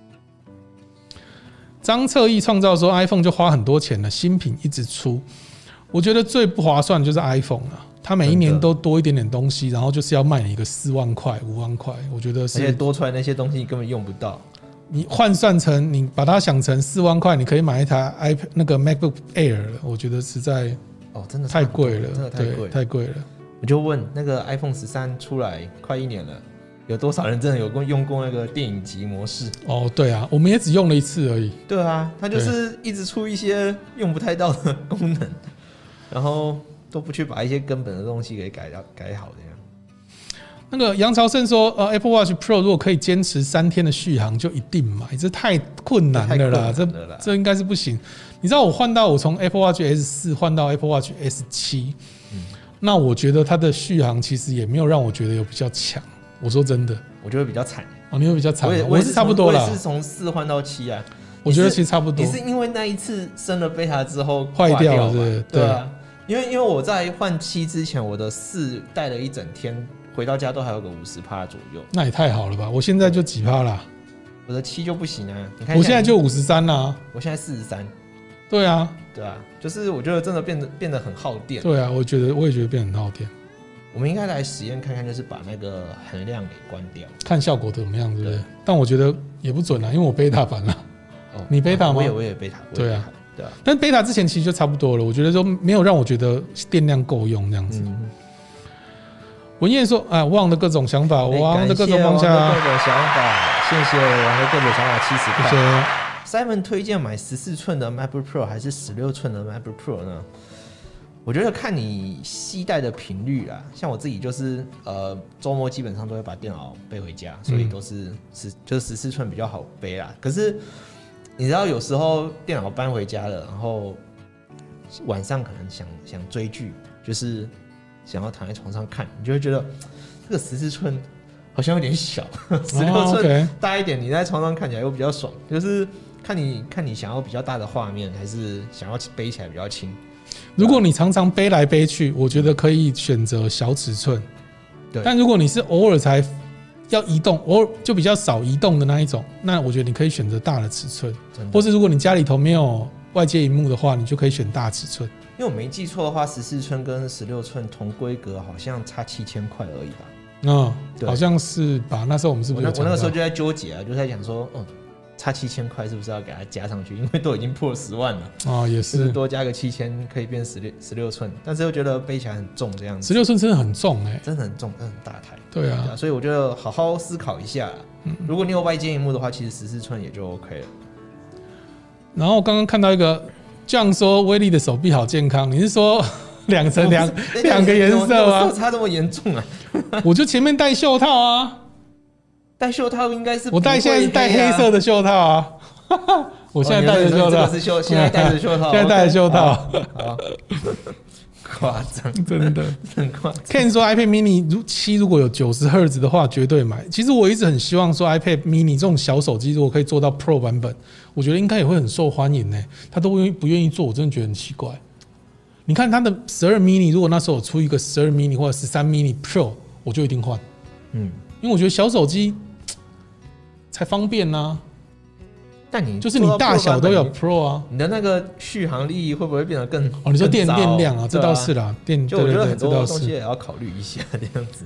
张策义创造说 ，iPhone 就花很多钱了，新品一直出，我觉得最不划算就是 iPhone 了。它每一年都多一点点东西，然后就是要卖你一个四万块、五万块，我觉得是。 而且多出来那些东西你根本用不到。 你换算成你把它想成四万块，你可以买一台 iPad 那个 MacBook Air 了，我觉得实在哦，真的太贵了， 真的太贵， 太贵了。 我就问那个 iPhone 十三出来快一年了，有多少人真的有过用过那个电影级模式？ 哦，对啊，我们也只用了一次而已。 对啊，它就是一直出一些用不太到的功能，然后。都不去把一些根本的东西给改掉改好这样。 那个杨朝胜说，呃 ，Apple Watch Pro 如果可以坚持三天的续航，就一定买，这太困难了啦，这这应该是不行。你知道我换到我从 Apple Watch S 四换到 Apple Watch S 七， 那我觉得它的续航其实也没有让我觉得有比较强。我说真的， 我觉得比较惨。 哦，你会比较惨、啊， 我也是差不多啦。 我也是从四换到七啊。 我觉得其实差不多。 你是因为那一次升了贝塔之后坏掉了， 对对啊。因为因为我在换七之前，我的四带了一整天，回到家都还有个五十趴左右。 那也太好了吧！我现在就几趴啦。 我的七就不行啊！你看， 我现在就五十三啦。 我现在四十三。 对啊， 对啊，就是我觉得真的变得变得很耗电。 对啊，我觉得我也觉得变得很耗电。 我们应该来实验看看，就是把那个衡量给关掉， 看效果怎么样，对不对？但我觉得也不准啊，因为我贝塔版了。 哦， 你贝塔吗？ 我也我也贝塔。 对啊， 对啊。 但贝塔之前其实就差不多了，我觉得说没有让我觉得电量够用这样子。嗯、文彦说：“啊，王的各种想法，王的各种方向， 各种想法，谢谢王的各种想法，七十块。” 谢谢。 Simon 推荐买十四寸的 MacBook Pro 还是十六寸的 MacBook Pro 呢？我觉得看你携带的频率啦，像我自己就是呃周末基本上都会把电脑背回家，所以都是十就是十四寸比较好背啦。可是你知道有时候电脑搬回家了，然后晚上可能想想追剧，就是想要躺在床上看，你就会觉得这个十四寸好像有点小，十六寸大一点，你在床上看起来又比较爽。就是看你看你想要比较大的画面，还是想要背起来比较轻。 如果你常常背来背去，我觉得可以选择小尺寸。对，但如果你是偶尔才要移动，偶尔就比较少移动的那一种，那我觉得你可以选择大的尺寸。或是如果你家里头没有外接萤幕的话，你就可以选大尺寸。 因为我没记错的话，十四寸跟十六寸同规格，好像差七千块而已吧？ 嗯，好像是吧？那时候我们是不是有？ 我那个时候就在纠结啊，就在想说，嗯。差七千块是不是要给它加上去？因为都已经破十万了哦，也是， 是多加个七千可以变十六十六寸，但是又觉得背起来很重，这样子。 十六寸真的很重哎、欸， 真的很重，真的很大台。 对啊， 对啊，所以我觉得好好思考一下。嗯、如果你有外接萤幕的话，其实十四寸也就 OK 了。 然后刚刚看到一个这样说，威力的手臂好健康，你是说两层两两个颜色吗？ 差这么严重啊？ 我就前面戴袖套啊。 戴袖套应该是、啊、 我戴现在是戴黑色的袖套啊，我现在戴着袖套， 哦、是袖现在戴着袖套， 现在戴着袖套， 夸张， 真的很夸张。 Ken 说 iPad mini 如七如果有九十赫兹的话，绝对买。其实我一直很希望说 iPad mini 这种小手机如果可以做到 Pro 版本，我觉得应该也会很受欢迎呢、欸。他都不愿意做，我真的觉得很奇怪。你看他的十二 mini， 如果那时候有出一个十二 mini 或者十三 mini Pro， 我就一定换。嗯，因为我觉得小手机才方便啊， 但你就是你大小都有 Pro 啊， 你的那个续航力会不会变得更？ 哦，你说电电量啊，这倒是啦，电就我觉得很多东西也要考虑一下这样子。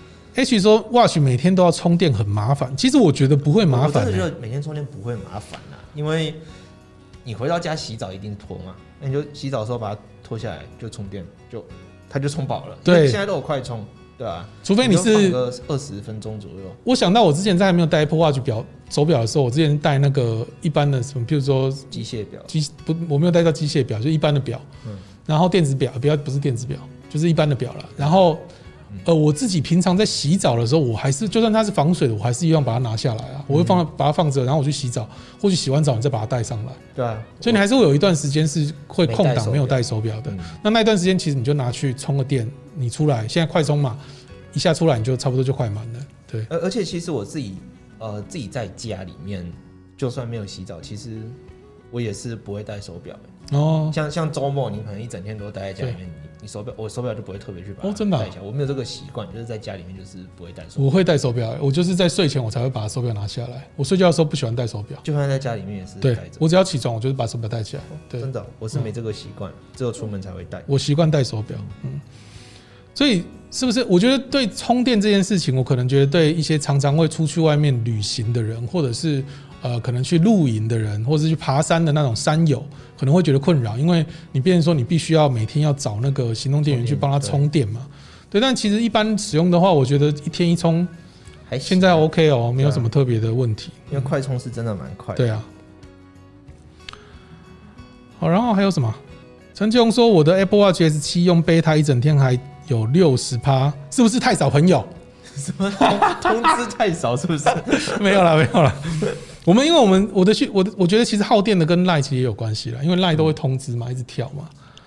H 说 Watch 每天都要充电很麻烦，其实我觉得不会麻烦、欸， 我真的觉得每天充电不会麻烦啦，因为你回到家洗澡一定脱嘛，那你就洗澡的时候把它脱下来就充电，就它就充饱了。 对， 现在都有快充。对啊， 除非你是二十分钟左右。我想到我之前在还没有戴 Apple Watch 表手表的时候，我之前戴那个一般的什么，譬如说机械表， 机不我没有戴到机械表，就一般的表。嗯。然后电子表，不要不是电子表，就是一般的表了。然后，呃，我自己平常在洗澡的时候，我还是就算它是防水的，我还是一样把它拿下来啊。我会放把它放着，然后我去洗澡，或许洗完澡你再把它带上来。 对啊。 所以你还是会有一段时间是会空档没有戴手表的。那那段时间其实你就拿去充个电，你出来现在快充嘛。一下出来你就差不多就快满了，对。 而而且其实我自己呃自己在家里面，就算没有洗澡，其实我也是不会戴手表的。哦。像像周末你可能一整天都待在家里面，你你手表我手表就不会特别去把它戴起来，我没有这个习惯，就是在家里面就是不会戴手表。 我会戴手表，我就是在睡前我才会把手表拿下来。我睡觉的时候不喜欢戴手表， 就算在家里面也是。 对，我只要起床，我就是把手表戴起来。对， 真的，我是没这个习惯，只有出门才会戴。 我习惯戴手表，嗯。所以是不是？我觉得对充电这件事情，我可能觉得对一些常常会出去外面旅行的人，或者是呃可能去露营的人，或者是去爬山的那种山友，可能会觉得困扰，因为你变成说你必须要每天要找那个行动电源去帮他充电嘛。对，但其实一般使用的话，我觉得一天一充，现在 OK 哦，没有什么特别的问题。 因为快充是真的蛮快的。 对啊。好，然后还有什么？陈继宏说我的 Apple Watch S 七用 Beta 一整天还有 百分之六十， 是不是太少朋友？ 什么通知太少是不是？ 没有啦，没有啦。我们因为我们我的去我的我觉得其实耗电的跟 Line 其实也有关系啦，因为 Line 都会通知嘛，一直跳嘛。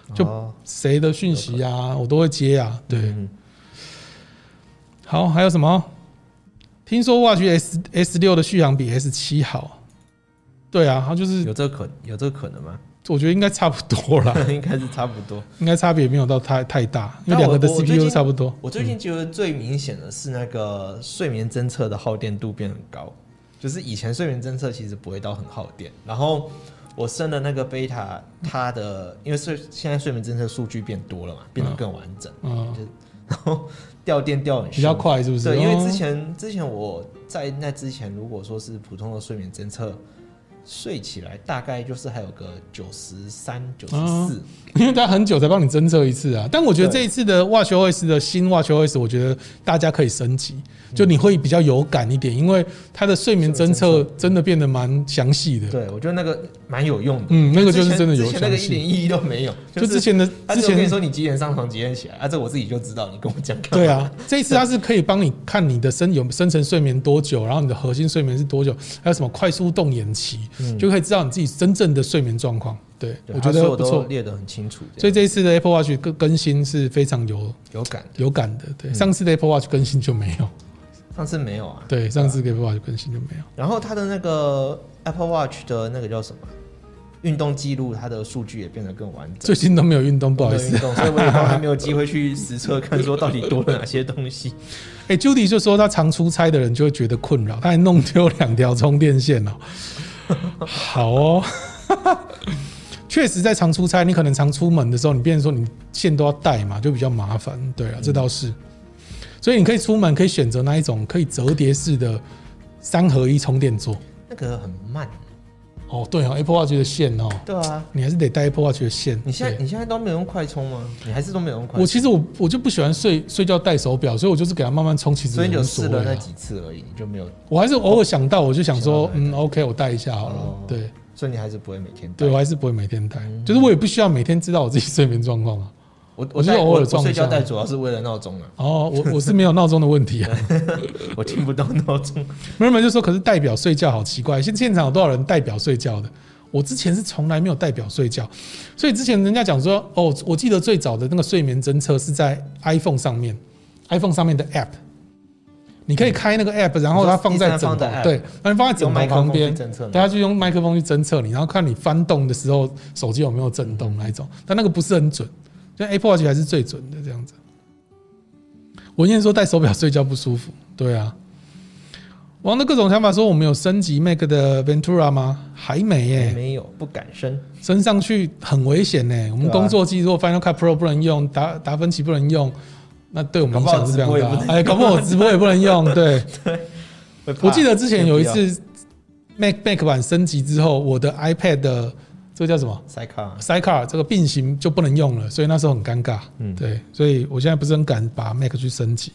就谁的讯息啊，我都会接啊。对，嗯、好，还有什么？听说 Watch S S 六的续航比 S 七好。对啊，它就是有这个可有这个可能吗？ 我觉得应该差不多啦， 应该是差不多， 应该差别没有到太太大，因为两个的 C P U 都差不多。 我最近觉得最明显的是那个睡眠侦测的耗电度变很高，就是以前睡眠侦测其实不会到很耗电，然后我升了那个 Beta， 它的因为睡现在睡眠侦测数据变多了嘛，变得更完整，嗯，就然后掉电掉很比较快，是不是？ 对，因为之前之前我在那之前，如果说是普通的睡眠侦测。睡起来大概就是还有个九十三、九十四， 因为它很久才帮你侦测一次啊。但我觉得这一次的 WatchOS 的新 WatchOS， 我觉得大家可以升级，就你会比较有感一点，因为它的睡眠侦测真的变得蛮详细的。 对，我觉得那个蛮有用的。 嗯，那个就是真的有。 之前那个一点意义都没有， 就之前的之前跟你说你几点上床，几点起来啊，这我自己就知道，你跟我讲。 对啊，这一次它是可以帮你看你的深有深层睡眠多久，然后你的核心睡眠是多久，还有什么快速动眼期。嗯、就可以知道你自己真正的睡眠状况。对， 对我觉得不错， 列得很清楚。 所以这一次的 Apple Watch 更新是非常有有感的有感的。对，嗯、上次的 Apple Watch 更新就没有。 上次没有啊？ 对，上次 Apple Watch 更新就没有。 然后它的那个 Apple Watch 的那个叫什么运动记录，它的数据也变得更完整。 最近都没有运动，不好意思， 所以我也都还没有机会去实测看说到底多了哪些东西。 哎、欸、，Judy 就说他常出差的人就会觉得困扰，他还弄丢两条充电线哦、喔。好哦，确实在常出差，你可能常出门的时候，你变成说你线都要带嘛，就比较麻烦。对啊，这倒是。所以你可以出门，可以选择那一种可以折叠式的三合一充电座。 那个很慢。 哦，对哦 ，Apple Watch 的线哦。 对啊， 你还是得带 Apple Watch 的线。 你现在你现在都没有用快充吗？你还是都没有用快充？ 我其实我我就不喜欢睡睡觉戴手表，所以我就是给它慢慢充，其实所以你就试了那几次而已，你就没有。 我还是偶尔想到，我就想说，嗯 ，OK， 我戴一下好了。哦、对， 所以你还是不会每天戴。 对，我还是不会每天戴，嗯、就是我也不需要每天知道我自己睡眠状况啊。 我我是偶尔装睡觉戴，主要是为了闹钟啊。 哦，我我是没有闹钟的问题啊， 我听不到闹钟。 没人们就说，可是代表睡觉好奇怪，现现场有多少人代表睡觉的？我之前是从来没有代表睡觉，所以之前人家讲说，哦，我记得最早的那个睡眠侦测是在 iPhone 上面 ，iPhone 上面的 App， 你可以开那个 App， 然后它放在枕头，对，然后放在枕头旁边，大家就用麦克风去侦测你，然后看你翻动的时候手机有没有震动那一种，但那个不是很准，所以 Apple Watch 还是最准的这样子。文燕说戴手表睡觉不舒服，对啊。王的各种想法说，我们有升级 Mac 的 Ventura 吗？还没耶、欸， 还没有，不敢升， 升上去很危险呢、欸。我们工作机如果 Final Cut Pro 不能用，达达芬奇不能用，那对我们影响是非常大。哎，搞不好我直播也不能用。对， 对我记得之前有一次 Mac Mac 版升级之后，我的 iPad 的这个叫什么 Sidecar Sidecar 这个并行就不能用了，所以那时候很尴尬。嗯，对，所以我现在不是很敢把 Mac 去升级。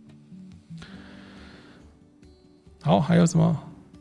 好，还有什么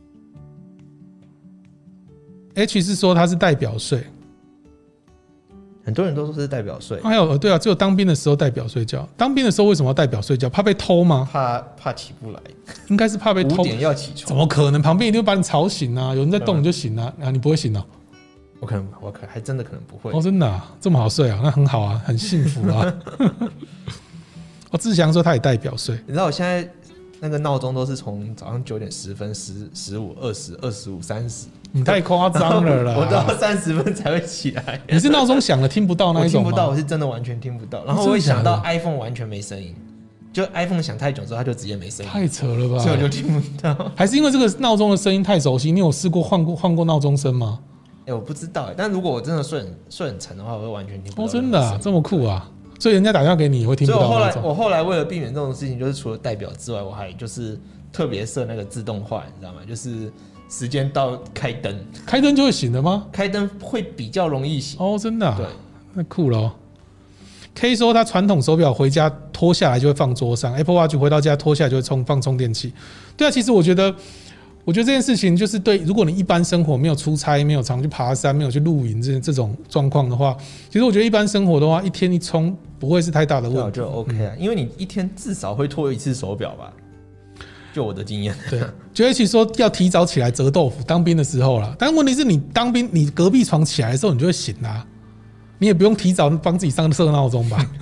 ？H 是说他是代表睡， 很多人都说是代表睡。 还有，对啊，只有当兵的时候代表睡觉。当兵的时候为什么要代表睡觉？怕被偷吗？ 怕怕起不来， 应该是怕被偷。 五点要起床， 怎么可能？旁边一定会把你吵醒啊！有人在动你就醒啊，啊，你不会醒哦、喔？ 我可能，我可还真的可能不会。 哦，真的、啊、这么好睡啊？那很好啊，很幸福啊。我志祥说他也代表睡， 你知道我现在。那个闹钟都是从早上九点十分、十、十五、二十、二十五、三十， 你太夸张了啦！ 我到三十分才会起来。 你是闹钟响了听不到那一种吗？ 我听不到，我是真的完全听不到。然后我会想到 iPhone 完全没声音，就 iPhone 响太久之后，它就直接没声音。 太扯了吧！ 所以我就听不到。 还是因为这个闹钟的声音太熟悉？你有试过换过换过闹钟声吗？ 哎、欸，我不知道哎、欸。但如果我真的睡很睡很沉的话，我会完全听不到。 哦，真的啊，这么酷啊！所以人家打电话给你，你会听不到。 所以我后来我后来为了避免这种事情，就是除了代表之外，我还就是特别设那个自动化，你知道吗？就是时间到开灯， 开灯就会醒了吗？ 开灯会比较容易醒。 哦，真的、啊？ 对， 那酷了、喔。K 说他传统手表回家脱下来就会放桌上 ，Apple Watch 回到家脱下来就会充放充电器。对啊，其实我觉得。我觉得这件事情就是对，如果你一般生活没有出差、没有常去爬山、没有去露营这这种状况的话，其实我觉得一般生活的话，一天一充不会是太大的问题。 我觉得 OK 啊、嗯，因为你一天至少会脱一次手表吧，就我的经验。 对，就一起说要提早起来折豆腐，当兵的时候啦。但问题是你当兵，你隔壁床起来的时候，你就会醒啦、啊。 你也不用提早帮自己上设闹钟吧。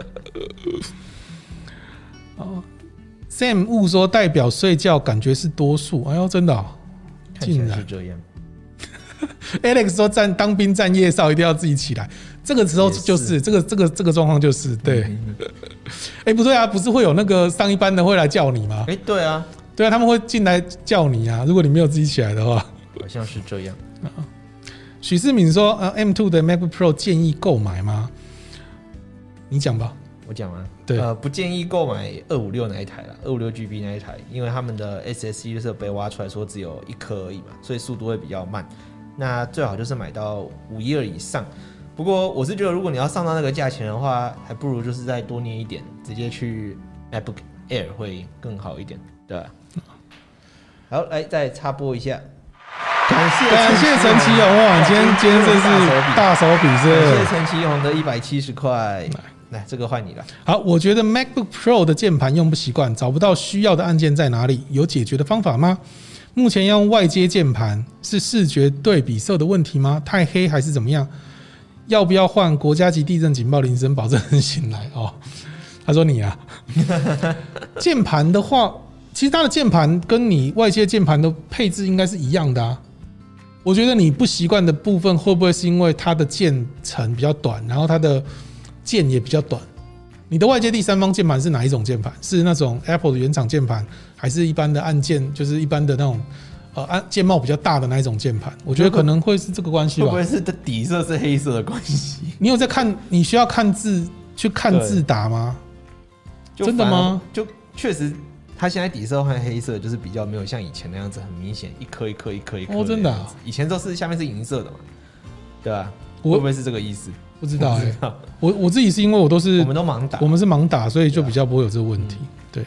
哦 Sam 误说代表睡觉感觉是多数，哎呦真的、哦， 看起来是这样。 Alex 说站当兵站夜哨一定要自己起来，这个时候就是这个这个这个状况就是对。哎、嗯欸，不对啊，不是会有那个上一班的会来叫你吗？ 哎、欸，对啊， 对啊，他们会进来叫你啊，如果你没有自己起来的话， 好像是这样。 许世敏说，呃 ，M 二 的 MacBook Pro 建议购买吗？你讲吧。 我讲啊， 对， 呃，不建议购买二五六那一台啦，二五六 G B 那一台，因为他们的 S S D 就是被挖出来说只有一颗而已嘛，所以速度会比较慢。那最好就是买到五一二以上。不过我是觉得，如果你要上到那个价钱的话，还不如就是再多捏一点，直接去 MacBook Air 会更好一点，对吧？好，来再插播一下。感谢感谢陈其宏哇！今天今天这是大手笔，是感谢陈其宏的一百七十块。来，这个换你了。 好，我觉得 MacBook Pro 的键盘用不习惯，找不到需要的按键在哪里，有解决的方法吗？目前要用外接键盘，是视觉对比色的问题吗？太黑还是怎么样？要不要换国家级地震警报铃声，保证能醒来？哦，他说你啊，键盘的话，其实它的键盘跟你外接键盘的配置应该是一样的啊。我觉得你不习惯的部分，会不会是因为它的键程比较短，然后它的键也比较短？你的外接第三方键盘是哪一种键盘？是那种 Apple 的原厂键盘，还是一般的按键，就是一般的那种呃按键帽比较大的那一种键盘？我觉得可能会是这个关系吧。 会不会是底色是黑色的关系？ 你有在看？你需要看字去看字打吗？真的吗？ 就确实。它现在底色换黑色，就是比较没有像以前那样子很明显，一颗一颗一颗一颗。 哦，真的、啊， 以前都是下面是银色的嘛，对吧？会不会是这个意思？ 不知道哎、欸，我我自己是因为我都是我们都盲打， 我们是盲打，所以就比较不会有这个问题。对。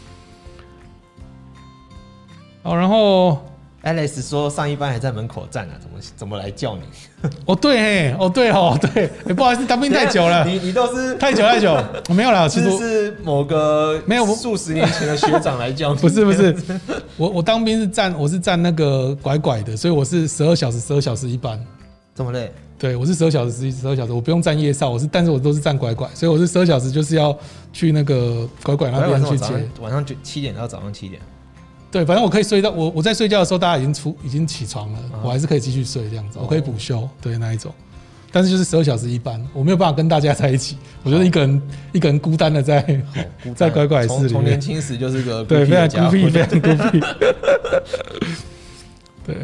好，然后 Alex 说上一班还在门口站啊，怎么怎么来叫你？ 哦对嘿，哦对哦对，欸、不好意思，当兵太久了， 你你都是太久太久，我没有啦，其实是某个没有数十年前的学长来叫你， 不是不是，我我当兵是站我是站那个拐拐的，所以我是十二小时十二小时一班， 这么累？ 对，我是十二小时十二小时，我不用站夜哨，我是但是我都是站拐拐，所以我是十二小时就是要去那个拐拐那边去接， 晚上就七点到早上七点。 对，反正我可以睡到我我在睡觉的时候，大家已经出已经起床了，我还是可以继续睡这样子，我可以补休，对那一种。但是就是十二小时一班，我没有办法跟大家在一起，我觉得一个人一个人孤单的在在乖乖室里面， 从年轻时就是个对非常孤僻，非常孤僻。对，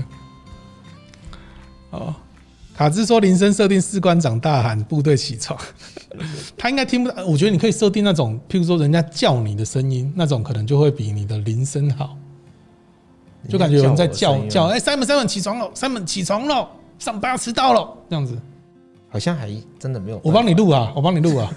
好，卡兹说铃声设定士官长大喊部队起床，他应该听不到。我觉得你可以设定那种，譬如说人家叫你的声音，那种可能就会比你的铃声好，就感觉有人在叫叫，哎 ，Simon Simon 起床了 ，Simon 起床了，上班要迟到了，这样子。 好像还真的没有， 我帮你录啊，我帮你录啊。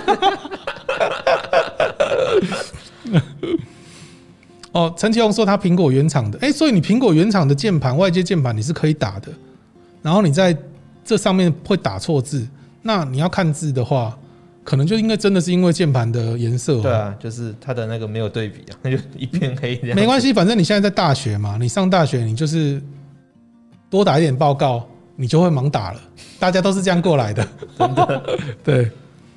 哦，陈其宏说他苹果原厂的，哎、欸，所以你苹果原厂的键盘外接键盘你是可以打的，然后你在这上面会打错字，那你要看字的话，可能就应该真的是因为键盘的颜色、喔。 对啊，就是它的那个没有对比啊，那就一片黑这样。 没关系，反正你现在在大学嘛，你上大学你就是多打一点报告，你就会盲打了。大家都是这样过来的， 真的。 对。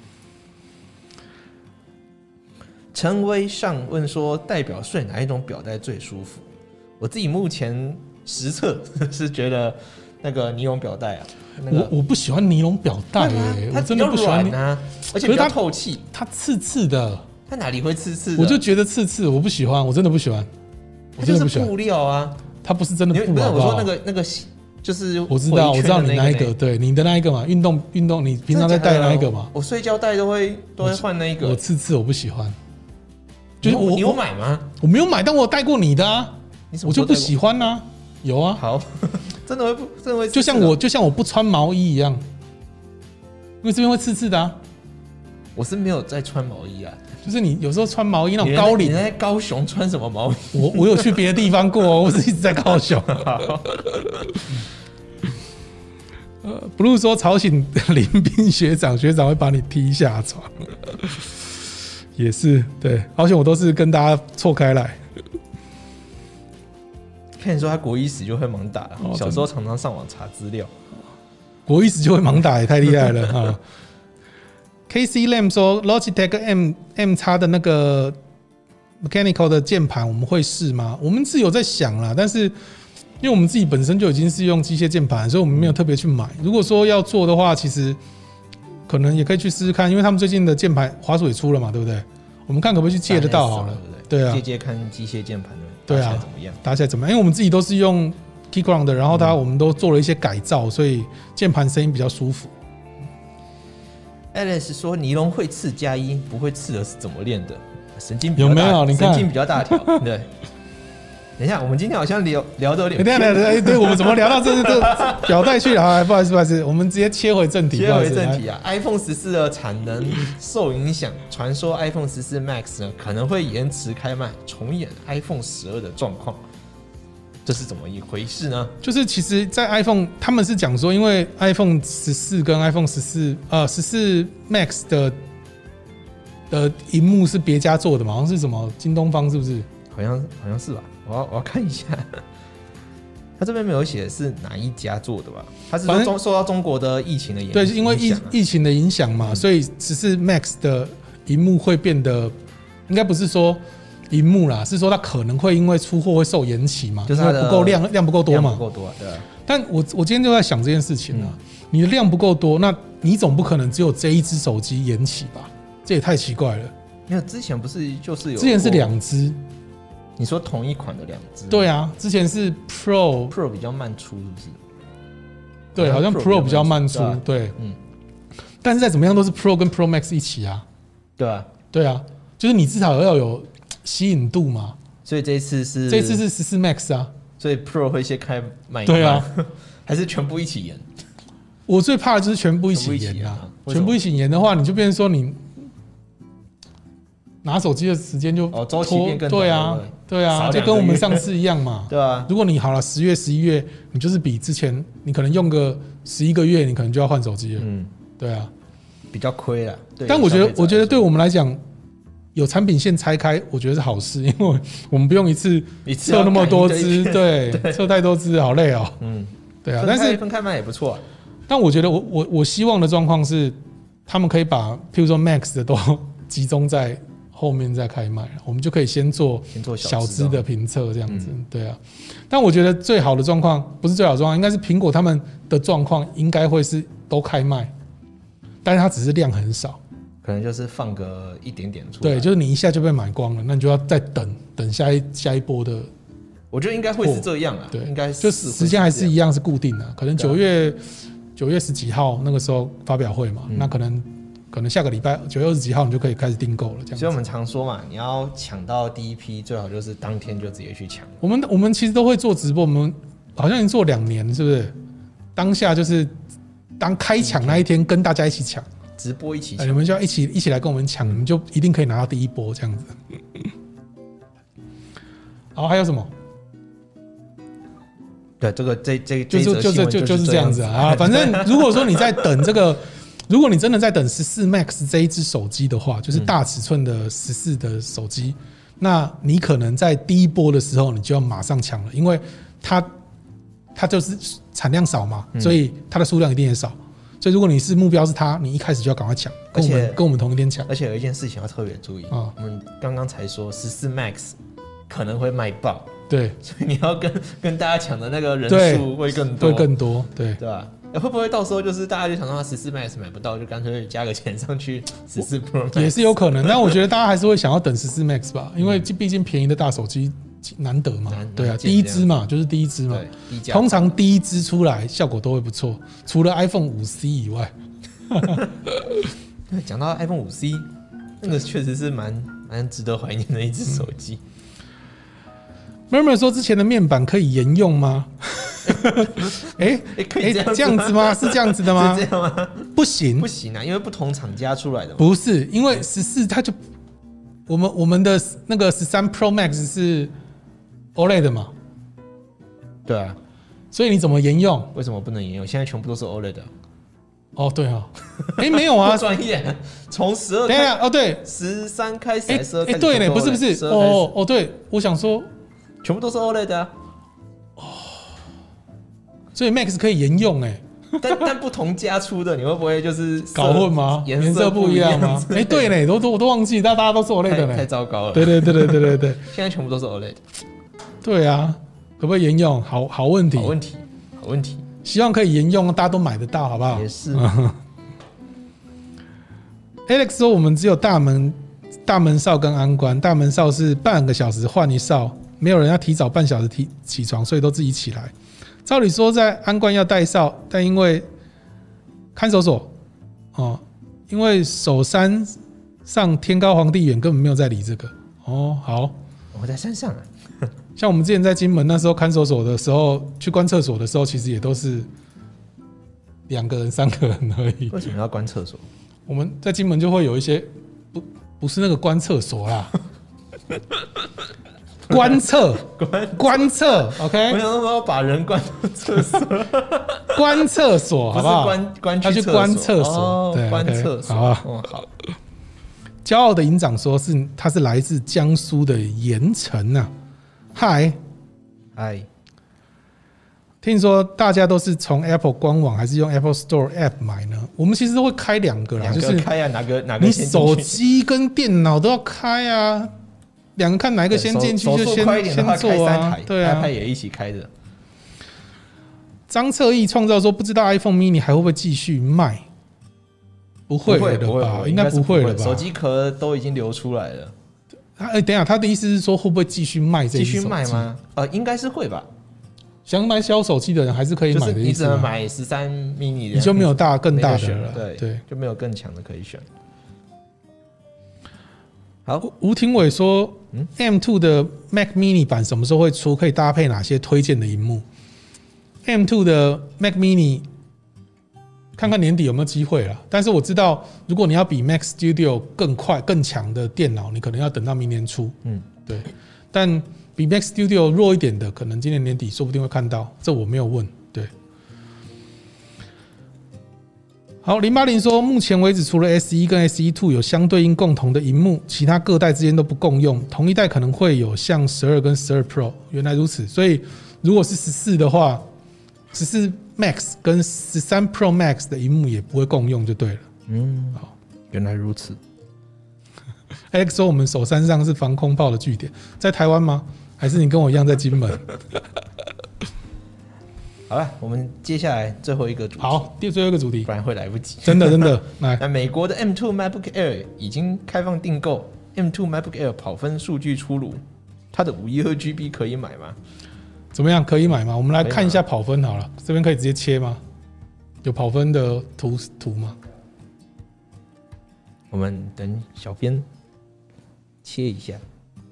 陈威上问说，代表睡哪一种表带最舒服？我自己目前实测是觉得那个尼龙表带啊，那个、 我我不喜欢尼龙表带、欸，我真的不喜欢啊，而且比较透气， 它刺刺的， 它哪里会刺刺的？ 我就觉得刺刺，我不喜欢，我真的不喜欢，我真的不喜欢。 布料啊， 它不是真的布料。 我说那个那个就是我知道，我知道你那一个，对你的那一个嘛，运动运动，你平常在戴那一个嘛？ 我睡觉戴都会都会换那一个。 我刺刺我不喜欢， 就是我你有买吗？ 我没有买，但我戴过你的啊，我就不喜欢啊。有啊， 好，真的会不真的会， 就像我就像我不穿毛衣一样，因为这边会刺刺的啊。 我是没有在穿毛衣啊， 就是你有时候穿毛衣那种高领， 你在高雄穿什么毛衣？ 我我有去别的地方过、哦，我是一直在高雄。呃，不是说吵醒林斌学长，学长会把你踢下床，也是对，好险我都是跟大家错开来。 看你说他国一时就会盲打了， 哦、 小时候常常上网查资料。 国一时就会盲打，也太厉害了哈。K C Lam 说 Logitech M M 叉的那个 mechanical 的键盘我们会试吗？我们是有在想啦，但是因为我们自己本身就已经是用机械键盘，所以我们没有特别去买。如果说要做的话，其实可能也可以去试试看，因为他们最近的键盘滑鼠也出了嘛，对不对？我们看可不可以去借得到好了，对啊， 借借看机械键盘的对啊怎么样，打起来怎么样？因为我们自己都是用 Keyground 的，然后它我们都做了一些改造，所以键盘声音比较舒服。 Alice 说尼龙会刺加一，不会刺的是怎么练的？神经比较大， 有没有？你看神经比较大条，对。等一下，我们今天好像聊聊的有点偏。 等一下，对，我们怎么聊到这这表带去了？啊，不好意思，不好意思，我们直接切回正题。 切回正题啊 ！iPhone 十四的产能受影响，传说 iPhone 十四 Max 呢可能会延迟开卖，重演 iPhone 十二的状况。这是怎么一回事呢？ 就是其实，在 iPhone 他们是讲说，因为 iPhone 十四跟 iPhone 十四呃十四 Max 的的荧幕是别家做的嘛，好像是什么京东方是不是？ 好像好像是吧，我要我要看一下。他这边没有写是哪一家做的吧？他是说中受到中国的疫情的影响、啊， 对，因为疫疫情的影响嘛，嗯、所以十四 Max 的荧幕会变得，应该不是说荧幕啦，是说它可能会因为出货会受延期嘛，就是它不够量，量不够多嘛， 量不够多、啊，对、啊。 但我我今天就在想这件事情啊，嗯、你的量不够多，那你总不可能只有这一只手机延期吧？这也太奇怪了。 没有，之前不是就是有， 之前是两只。 你说同一款的两只？ 对啊，之前是 Pro Pro 比较慢出，是不是？ 对，好像 Pro 比较慢出，对，嗯。但是再怎么样都是 Pro 跟 Pro Max 一起啊。 对啊， 对啊，就是你至少要有吸引度嘛。 所以这一次是这一次是十四 Max 啊， 所以 Pro 会先开卖。 对啊， 还是全部一起延？ 我最怕的就是全部一起延啊！全部一起延的话，你就变成说你拿手机的时间就哦周期变更短， 对啊，对啊，就跟我们上次一样嘛。 对啊， 如果你好了十月、十一月，你就是比之前你可能用个十一个月，你可能就要换手机了。嗯，对啊， 比较亏了。 但我觉得，我觉得对我们来讲，有产品线拆开，我觉得是好事，因为我们不用一次测那么多支，对，测太多支好累哦。嗯，对啊，但是分开卖也不错。 但我觉得我，我我我希望的状况是，他们可以把譬如说 Max 的都集中在后面再开卖，我们就可以先做小支的评测这样子，嗯、对啊。但我觉得最好的状况不是最好的状况，应该是苹果他们的状况应该会是都开卖，但是它只是量很少， 可能就是放个一点点出来。 对，就是你一下就被买光了，那你就要再等等下一下一波的。 我觉得应该会是这样啊，对，应该就时间还是一样是固定的，可能九月九月十几号那个时候发表会嘛，嗯、那可能。可能下个礼拜九月二十几号你就可以开始订购了，这样。 所以我们常说嘛，你要抢到第一批，最好就是当天就直接去抢。 我们我们其实都会做直播，我们好像已经做两年，是不是？当下就是当开抢那一天，跟大家一起抢， 直播一起抢， 你们就要一起一起来跟我们抢，你们就一定可以拿到第一波这样子。好，还有什么？ 对，这个这这就就就就就是这样子啊。反正如果说你在等这个。如果你真的在等十四 Max 这一只手机的话，就是大尺寸的十四的手机，嗯、那你可能在第一波的时候你就要马上抢了，因为它它就是产量少嘛，嗯、所以它的数量一定也少。所以如果你是目标是它，你一开始就要赶快抢，跟我们跟我们同一天抢。 而且有一件事情要特别注意，啊、我们刚刚才说十四 Max 可能会卖爆， 对， 所以你要跟跟大家抢的那个人数会更多， 会更多，对， 对吧？会不会到时候就是大家就想到十四 Max 买不到，就干脆加个钱上去十四 Pro Max 也是有可能。但我觉得大家还是会想要等十四 Max 吧，因为毕竟便宜的大手机难得嘛，对啊，第一支嘛，就是第一支嘛，通常第一支出来效果都会不错，除了 iPhone 五 C 以外。 讲到 iPhone 五 C， 那个确实是蛮蛮值得怀念的一支手机。 Murmur 说之前的面板可以沿用吗？哎、欸，可以这样子吗？是这样子的吗？ 是这样吗？ 不行， 不行啊，因为不同厂家出来的嘛。 不是，因为十四它就我们我们的那个十三 Pro Max 是 O L E D 嘛？ 对啊， 所以你怎么沿用？ 为什么不能沿用？现在全部都是 O L E D。 哦，对啊，哎、欸，没有啊， 专业，从十二等一下哦，对， 十三开始，哎、欸， 对呢，不是不是，哦哦，对，我想说， 全部都是 O L E D 啊。 所以 Max 可以沿用哎、欸， 但但不同家出的，你会不会就是搞混吗？颜色不一样吗？哎、欸，对呢，都都我都忘记，但大家都是 O L E D 的呢， 太糟糕了。 对对对对对对对， 现在全部都是 O L E D。 对啊，可不可以沿用？好好问题， 好问题，好问题。 希望可以沿用，大家都买得到，好不好？ 也是。 Alex 说，我们只有大门大门哨跟安官，大门哨是半个小时换一哨，没有人要提早半小时提起床，所以都自己起来。照理说在安官要带哨，但因为看守所哦，因为守山上天高皇帝远，根本没有在理这个哦。好， 我在山上啊。 像我们之前在金门那时候看守所的时候，去关厕所的时候，其实也都是两个人、三个人而已。 为什么要关厕所？ 我们在金门就会有一些不不是那个关厕所啦。观测，观测 ，OK。 我想说要把人关到厕所， 关厕所，好不好？ 关关他去关厕所，对， 关厕所， 好吧。 哦，好。 骄傲的营长说是他是来自江苏的盐城啊，嗨嗨。 听说大家都是从 Apple 官网还是用 Apple Store App 买呢？我们其实都会开两个啦，就是开啊，哪个哪个你手机跟电脑都要开啊。两个看哪一个先进去就先先做啊，对啊 ，iPad 也一起开着。 张策义创造说，不知道 iPhone mini 还会不会继续卖？不会了吧？应该不会了吧？ 手机壳都已经流出来了。 哎，等一下，他的意思是说会不会继续卖这？ 继续卖吗？呃，应该是会吧。 想买小手机的人还是可以买的意思吗？ 你只能买十三 mini 的， 你就没有大更大的了， 对对， 就没有更强的可以选。好， 吴廷伟说、嗯、M 二 的 Mac Mini 版什么时候会出？可以搭配哪些推荐的萤幕 ？M 二 的 Mac Mini 看看年底有没有机会啦。但是我知道，如果你要比 Mac Studio 更快、更强的电脑，你可能要等到明年初。嗯，对。但比 Mac Studio 弱一点的，可能今年年底说不定会看到。这我没有问。对。好，零八零说，目前为止除了 S 一 跟 S 一 二 有相对应共同的萤幕，其他各代之间都不共用。同一代可能会有像十二跟十二 Pro， 原来如此。所以如果是十四的话，十四 Max 跟十三 Pro Max 的萤幕也不会共用，就对了。 嗯，好，原来如此。 Alex 说，我们手山上是防空炮的据点，在台湾吗？还是你跟我一样在金门？ 好了，我们接下来最后一个主题。 好，第最后一个主题， 不然会来不及。 真的真的，来。 那美国的 M 二 MacBook Air 已经开放订购 ，M 二 MacBook Air 跑分数据出炉，它的五一二 G B 可以买吗？ 怎么样？可以买吗？我们来看一下跑分好了，这边可以直接切吗？有跑分的图图吗？ 我们等小编切一下。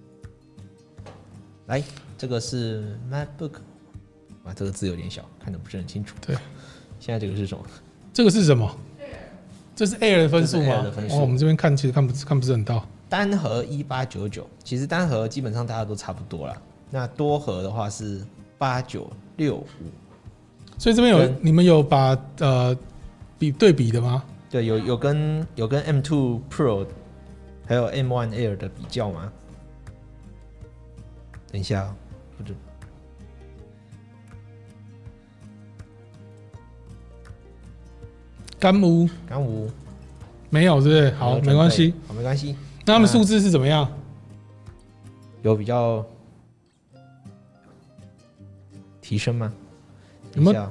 来，这个是 MacBook。啊，这个字有点小，看得不是很清楚。 对， 现在这个是什么？ 这个是什么？这是 Air 的分数吗？ 哦， 我们这边看其实看不看不是很到。 单核一八九九，其实单核基本上大家都差不多啦。那多核的话是八九六五。 所以这边有你们有把呃比对比的吗？ 对，有有跟有跟 M 二 Pro 还有 M 一 Air 的比较吗？等一下、喔，不是。 干无干无没有，是不是？好，没关系， 好，没关系。 那他们数字是怎么样？ 有比较提升吗？ 有没有？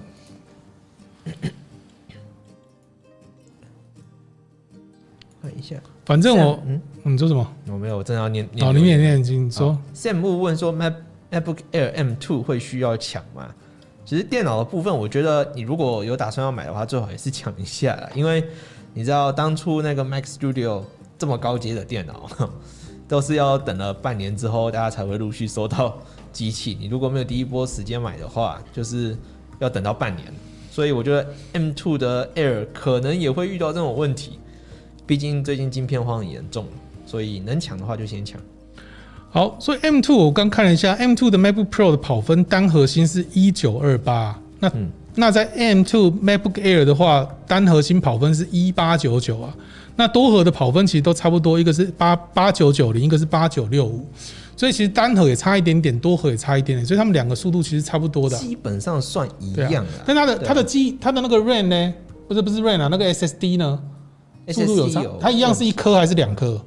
看一下。 反正我，嗯，你说什么？ 我没有，我正要念念。 好，你念念，你说。 Sam 问说 ，MacBook Air M 二 会需要抢吗？其实电脑的部分，我觉得你如果有打算要买的话，最好也是抢一下啦，因为你知道当初那个 Mac Studio 这么高阶的电脑，都是要等了半年之后，大家才会陆续收到机器。你如果没有第一波时间买的话，就是要等到半年。所以我觉得 M 二 的 Air 可能也会遇到这种问题，毕竟最近晶片荒很严重，所以能抢的话就先抢。 好，所以 M 二 我刚看了一下 ，M 二 的 MacBook Pro 的跑分单核心是一九二八，那、嗯、那在 M 二 MacBook Air 的话，单核心跑分是一八九九啊，那多核的跑分其实都差不多，一个是八八九九零，一个是八九六五， 所以其实单核也差一点点，多核也差一点点，所以他们两个速度其实差不多的、啊， 基本上算一样的、啊。 但它的它的机它的那个 RAM 呢？不是不是 RAM 啊，那个 S S D 呢？速度有差，它一样是一颗还是两颗？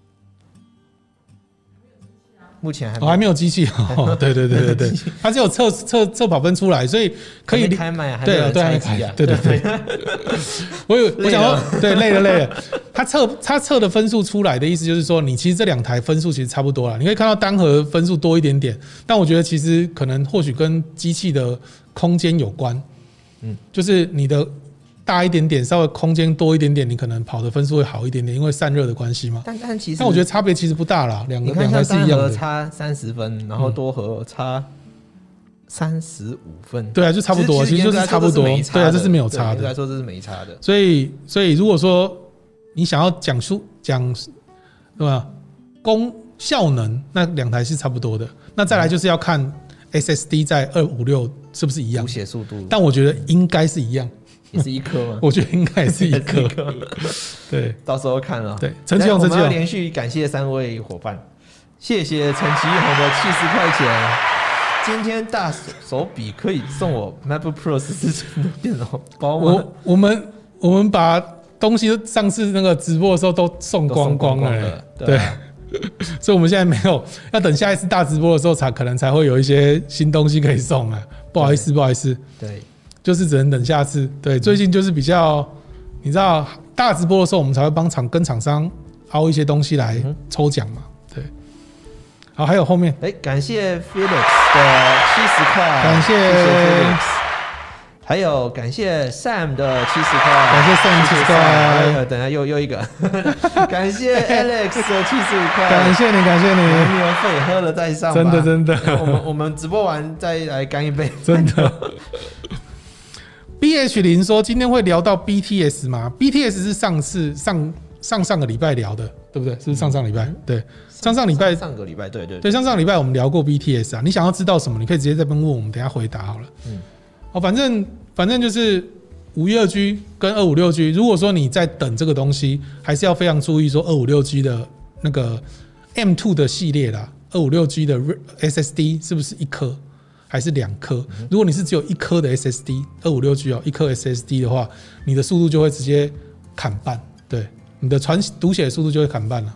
目前还没、哦、还没有机器哦，对对对对对，它只有测测测跑分出来，所以可以开卖啊， 对对还开，对对对。我有我想说，对累了累了，它测它测的分数出来的意思就是说，你其实这两台分数其实差不多了，你可以看到单核分数多一点点，但我觉得其实可能或许跟机器的空间有关，嗯，就是你的。大一点点，稍微空间多一点点，你可能跑的分数会好一点点，因为散热的关系嘛。 但但其实， 但我觉得差别其实不大啦，两个两台是一样的， 差三十分，然后多核差三十五分。 对啊，就差不多，其实就是差不多。对啊，这是没有差的。 应该说这是没差的。 所以，所以如果说你想要讲述讲对吧，功效能，那两台是差不多的。那再来就是要看 S S D 在二五六是不是一样， 读写速度。 但我觉得应该是一样。 也是一颗吗？ 我觉得应该也是一颗。对， 到时候看了。 对，陈启宏，陈启宏， 连续感谢三位伙伴，谢谢陈启宏的七十块钱。今天大手笔可以送我 MacBook Pro 十四寸的电脑包吗？ 我我们我们把东西上次那个直播的时候都送光光了、欸，对。所以我们现在没有，要等下一次大直播的时候才可能才会有一些新东西可以送啊。不好意思，不好意思。 对。 就是只能等下次，对，最近就是比较，你知道大直播的时候，我们才会帮厂跟厂商凹一些东西来抽奖嘛，对。好，还有后面， 哎、欸，感谢 Felix 的七十块， 感谢, 谢谢 Felix， 还有感谢 Sam 的七十块， 感谢 Sam 七十块， 等下又又一个，感谢 Alex 的七十五块， 感谢你，感谢你， 你们费喝了再上吧， 真的真的， 我们我们直播完再来干一杯， 真的。B H 零说今天会聊到 B T S 吗 ？B T S 是上次上上上个礼拜聊的，对不对？是不是上上礼拜？嗯、对，上上礼拜上个礼拜，对对对, 对，上上礼拜我们聊过 B T S 啊。你想要知道什么？你可以直接在这边问我们，等一下回答好了。嗯，哦，反正反正就是五一二 G 跟二五六 G。如果说你在等这个东西，还是要非常注意说二五六 G 的那个 M 二 的系列啦，二五六 G 的 S S D 是不是一颗？还是两颗？如果你是只有一颗的 S S D， 二五六 G 哦，一颗 S S D 的话，你的速度就会直接砍半，对，你的传读写速度就会砍半了。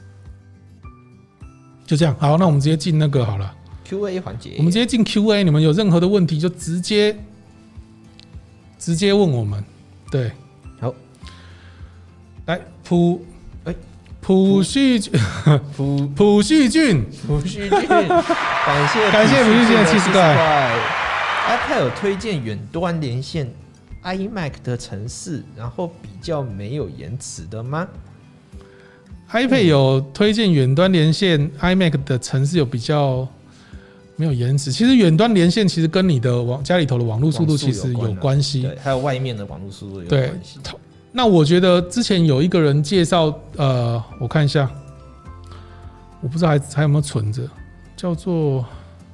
就这样，好，那我们直接进那个好了 ，Q A 环节， 我们直接进 Q A， 你们有任何的问题就直接直接问我们，对， 好， 来普。朴旭俊，朴朴旭俊， 朴旭俊，感谢感谢朴旭俊的七十块。 iPad 有推荐远端连线 iMac 的程式，然后比较没有延迟的吗 ？iPad 有推荐远端连线 iMac 的程式有比较没有延迟。其实远端连线其实跟你的网家里头的网络速度其实有关系， 对，还有外面的网络速度有关系。 那我觉得之前有一个人介绍，呃，我看一下，我不知道还还有没有存着，叫做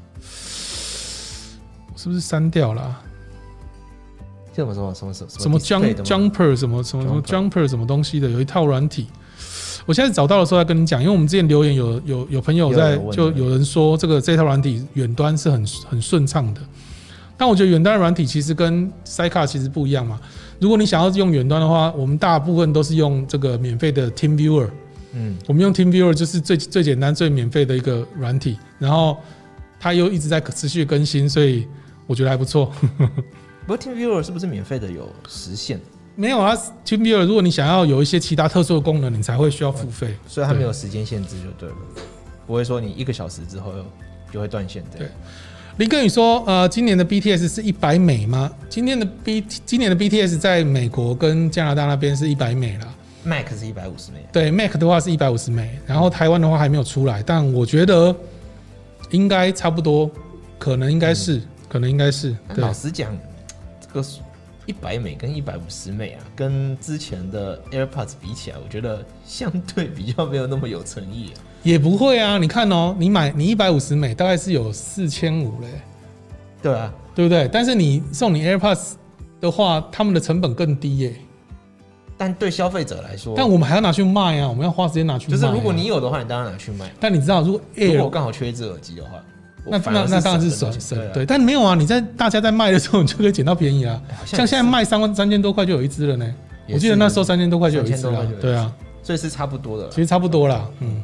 是不是删掉了、啊？ 什么什么什么什么什么 jumper 什么什么什么 jumper 什么东西的，有一套软体。我现在找到的时候再跟你讲，因为我们之前留言有有有朋友在，就有人说这个这套软体远端是很很顺畅的。但我觉得远端的软体其实跟 Sidecar 其实不一样嘛。如果你想要用远端的话，我们大部分都是用这个免费的 TeamViewer。嗯，我们用 TeamViewer 就是最最简单、最免费的一个软体，然后它又一直在持续更新，所以我觉得还不错。 不过 TeamViewer 是不是免费的有时限？ 没有啊 ，TeamViewer 如果你想要有一些其他特殊的功能，你才会需要付费， 所以它没有时间限制就对了，不会说你一个小时之后就会断线。对。 林根宇说：“呃，今年的 B T S 是一百美吗？今年的 B 今年的 B T S 在美国跟加拿大那边是一百美啦 ，Mac 是一百五十美。 对 ，Mac 的话是一百五十美，然后台湾的话还没有出来，但我觉得应该差不多，可能应该是，嗯、可能应该是。 老实讲，这个一百美跟一百五十美啊，跟之前的 AirPods 比起来，我觉得相对比较没有那么有诚意、啊。” 也不会啊，你看哦，你买你一百五十美大概是有四千五嘞， 对啊， 对不对？但是你送你 AirPods 的话，他们的成本更低耶。 但对消费者来说， 但我们还要拿去卖啊，我们要花时间拿去卖、啊。 就是如果你有的话，你当然拿去卖。 但你知道，如果 Air 如果刚好缺一只耳机的话， 那那那当然是省省对，但没有啊，你在大家在卖的时候，你就可以捡到便宜啊。像现在卖三万三千多块就有一只了呢。我记得那时候三千多块就有一只了，对啊， 所以是差不多的。 其实差不多啦，嗯。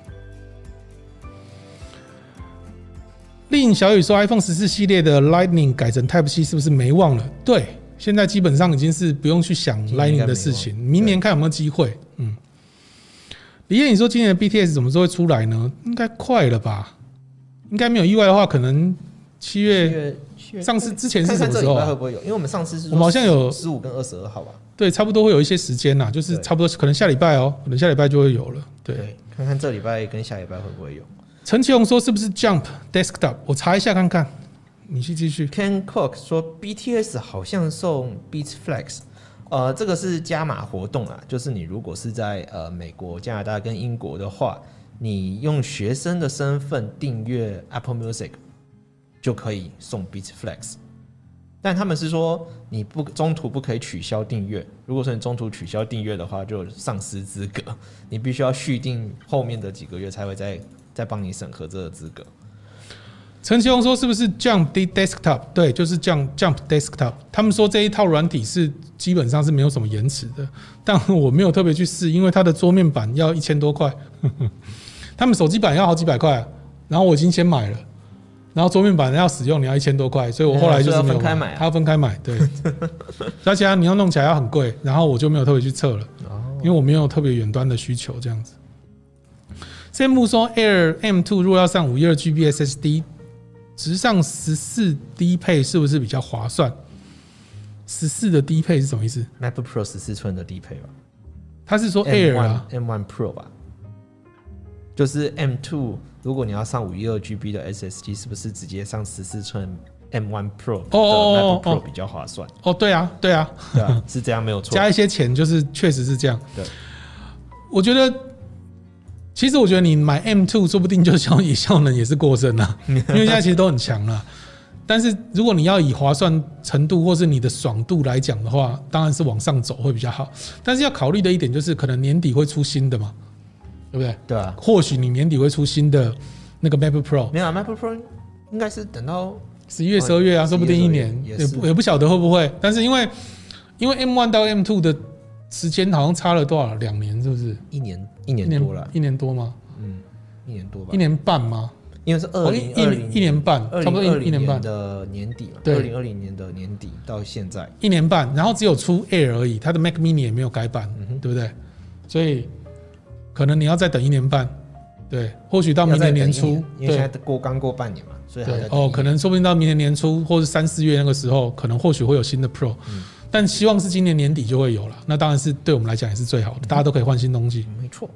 令小雨说 ，iPhone 十四系列的 Lightning 改成 Type C 是不是没望了？对，现在基本上已经是不用去想 Lightning 的事情，明年看有没有机会。嗯，李燕，你说今年的 B T S 什么时候会出来呢？应该快了吧？应该没有意外的话，可能七月上市之前是什么时候、啊？ 会不会有？因为我们上次是我们好像有十五跟二十二号吧？对， 差不多会有一些时间呐，就是差不多可能下礼拜哦、喔，可能下礼拜就会有了。对， 对，看看这礼拜跟下礼拜会不会有。 陈启宏说：“是不是 Jump Desktop？” 我查一下看看。你去继续。 Ken Cook 说 ：“B T S 好像送 Beats Flex， 呃，这个是加码活动啊，就是你如果是在呃美国、加拿大跟英国的话，你用学生的身份订阅 Apple Music 就可以送 Beats Flex。但他们是说你不中途不可以取消订阅，如果说你中途取消订阅的话，就丧失资格，你必须要续订后面的几个月才会再。”再帮你审核这个资格。 陈其宏说：“是不是 Jump Desktop？” 对，就是 Jump Jump Desktop。他们说这一套软体是基本上是没有什么延迟的，但我没有特别去试，因为它的桌面版要一千多块，他们手机版要好几百块，然后我已经先买了，然后桌面版要使用你要一千多块，所以我后来就是没有买， 买， 它要分开买，对，而且你要弄起来要很贵，然后我就没有特别去测了，因为我没有特别远端的需求这样子。Sam 木说 Air M 二 如果要上五十二 G B S S D， 直上十四低配是不是比较划算？十四的低配是什么意思 ？MacBook Pro 十四寸的低配吧？ 他是说 Air 啊 ，M 一 Pro 吧？就是 M 二， 如果你要上五十二 G B 的 S S D， 是不是直接上十四寸 M 一 Pro 的 MacBook Pro 比较划算？ 哦，对啊，对啊， 对啊，是这样没有错。 加一些钱就是确实是这样。 对， 我觉得。其实我觉得你买 M 二 说不定就效也效能也是过剩了，因为现在其实都很强了。但是如果你要以划算程度或是你的爽度来讲的话，当然是往上走会比较好。但是要考虑的一点就是，可能年底会出新的嘛，对不对？ 对啊。 或许你年底会出新的那个 MacBook Pro。 没有、啊、MacBook Pro 应该是等到十一月、十二月啊，说不定一年也也不晓得会不会。但是因为因为 M 一 到 M 二 的时间好像差了多少？两年是不是？ 一年一年多了， 一年多吗？ 嗯，一年多吧， 一年半吗？ 因为是二零二零一年半，差不多一年半的年底嘛，二零二零年的年底到现在一年半，然后只有出 Air 而已，它的 Mac Mini 也没有改版，嗯、对不对？所以可能你要再等一年半，对，或许到明年年初， 因为现在过刚过半年嘛，所以还在哦，可能说不定到明年年初或是三四月那个时候，可能或许会有新的 Pro。嗯，但希望是今年年底就会有了，那当然是对我们来讲也是最好的，大家都可以换新东西。 没错。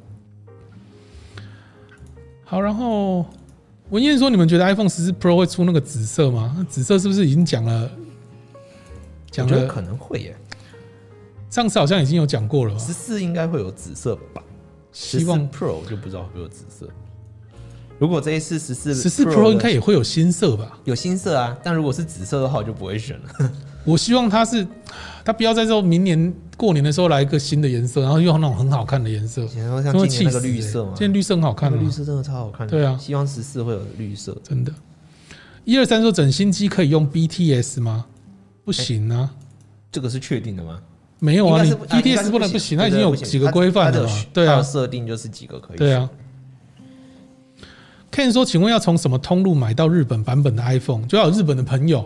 好，然后文燕说，你们觉得 iPhone 十四 Pro 会出那个紫色吗？紫色是不是已经讲了？ 讲了，可能会耶。 上次好像已经有讲过了吧？ 十四应该会有紫色吧？ 希望 Pro 就不知道会不会有紫色。如果这一次十四十四 Pro 应该也会有新色吧？ 有新色啊，但如果是紫色的话，我就不会选了。 我希望它是，它不要在这明年过年的时候来一个新的颜色，然后用那种很好看的颜色， 像今年那个绿色嘛， 今年绿色很好看， 绿色真的超好看的。 对啊， 希望十四会有绿色， 真的。一二三说整新机可以用 B T S 吗？不行啊， 这个是确定的吗？ 没有啊，你 B T S 不能不行，它已经有几个规范了嘛。对啊， 设定就是几个可以。 对啊。Ken 说，请问要从什么通路买到日本版本的 iPhone？ 就要有日本的朋友。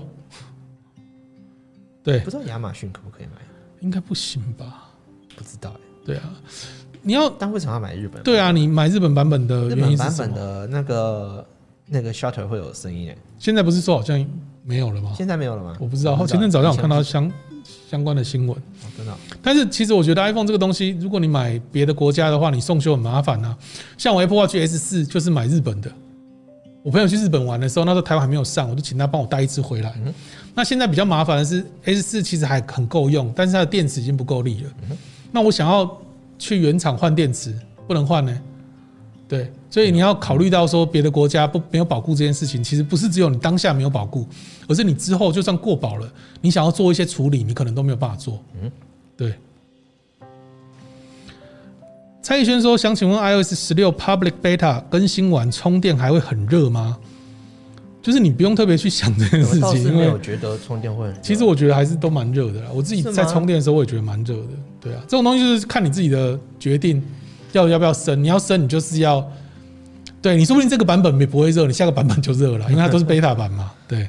对， 不知道亚马逊可不可以买？ 应该不行吧？ 不知道哎、欸。 对啊，你要， 但为什么要买日本？ 对啊，你买日本版本的原因是什么？日本版本的那个那个 shutter 会有声音哎。 现在不是说好像没有了吗？ 现在没有了吗？ 我不知道，前阵早上有看到相相关的新闻。 哦，真的、哦。 但是其实我觉得 iPhone 这个东西，如果你买别的国家的话，你送修很麻烦啊。像我 Apple Watch S 四就是买日本的。我朋友去日本玩的时候，那时候台湾还没有上，我就请他帮我带一支回来。嗯、那现在比较麻烦的是 S 四其实还很够用，但是它的电池已经不够力了。嗯、那我想要去原厂换电池，不能换呢。对，所以你要考虑到说别的国家不没有保固这件事情，其实不是只有你当下没有保固，而是你之后就算过保了，你想要做一些处理，你可能都没有办法做。嗯，对。 蔡逸轩说：“想请问 iOS 十六 Public Beta 更新完充电还会很热吗？”就是你不用特别去想这件事情，因为我觉得充电会很热。 其实我觉得还是都蛮热的啦。我自己在充电的时候，我也觉得蛮热的。对啊，这种东西就是看你自己的决定，要要不要升。你要升，你就是要，对你说不定这个版本也不会热，你下个版本就热了，因为它都是 beta 版嘛。对。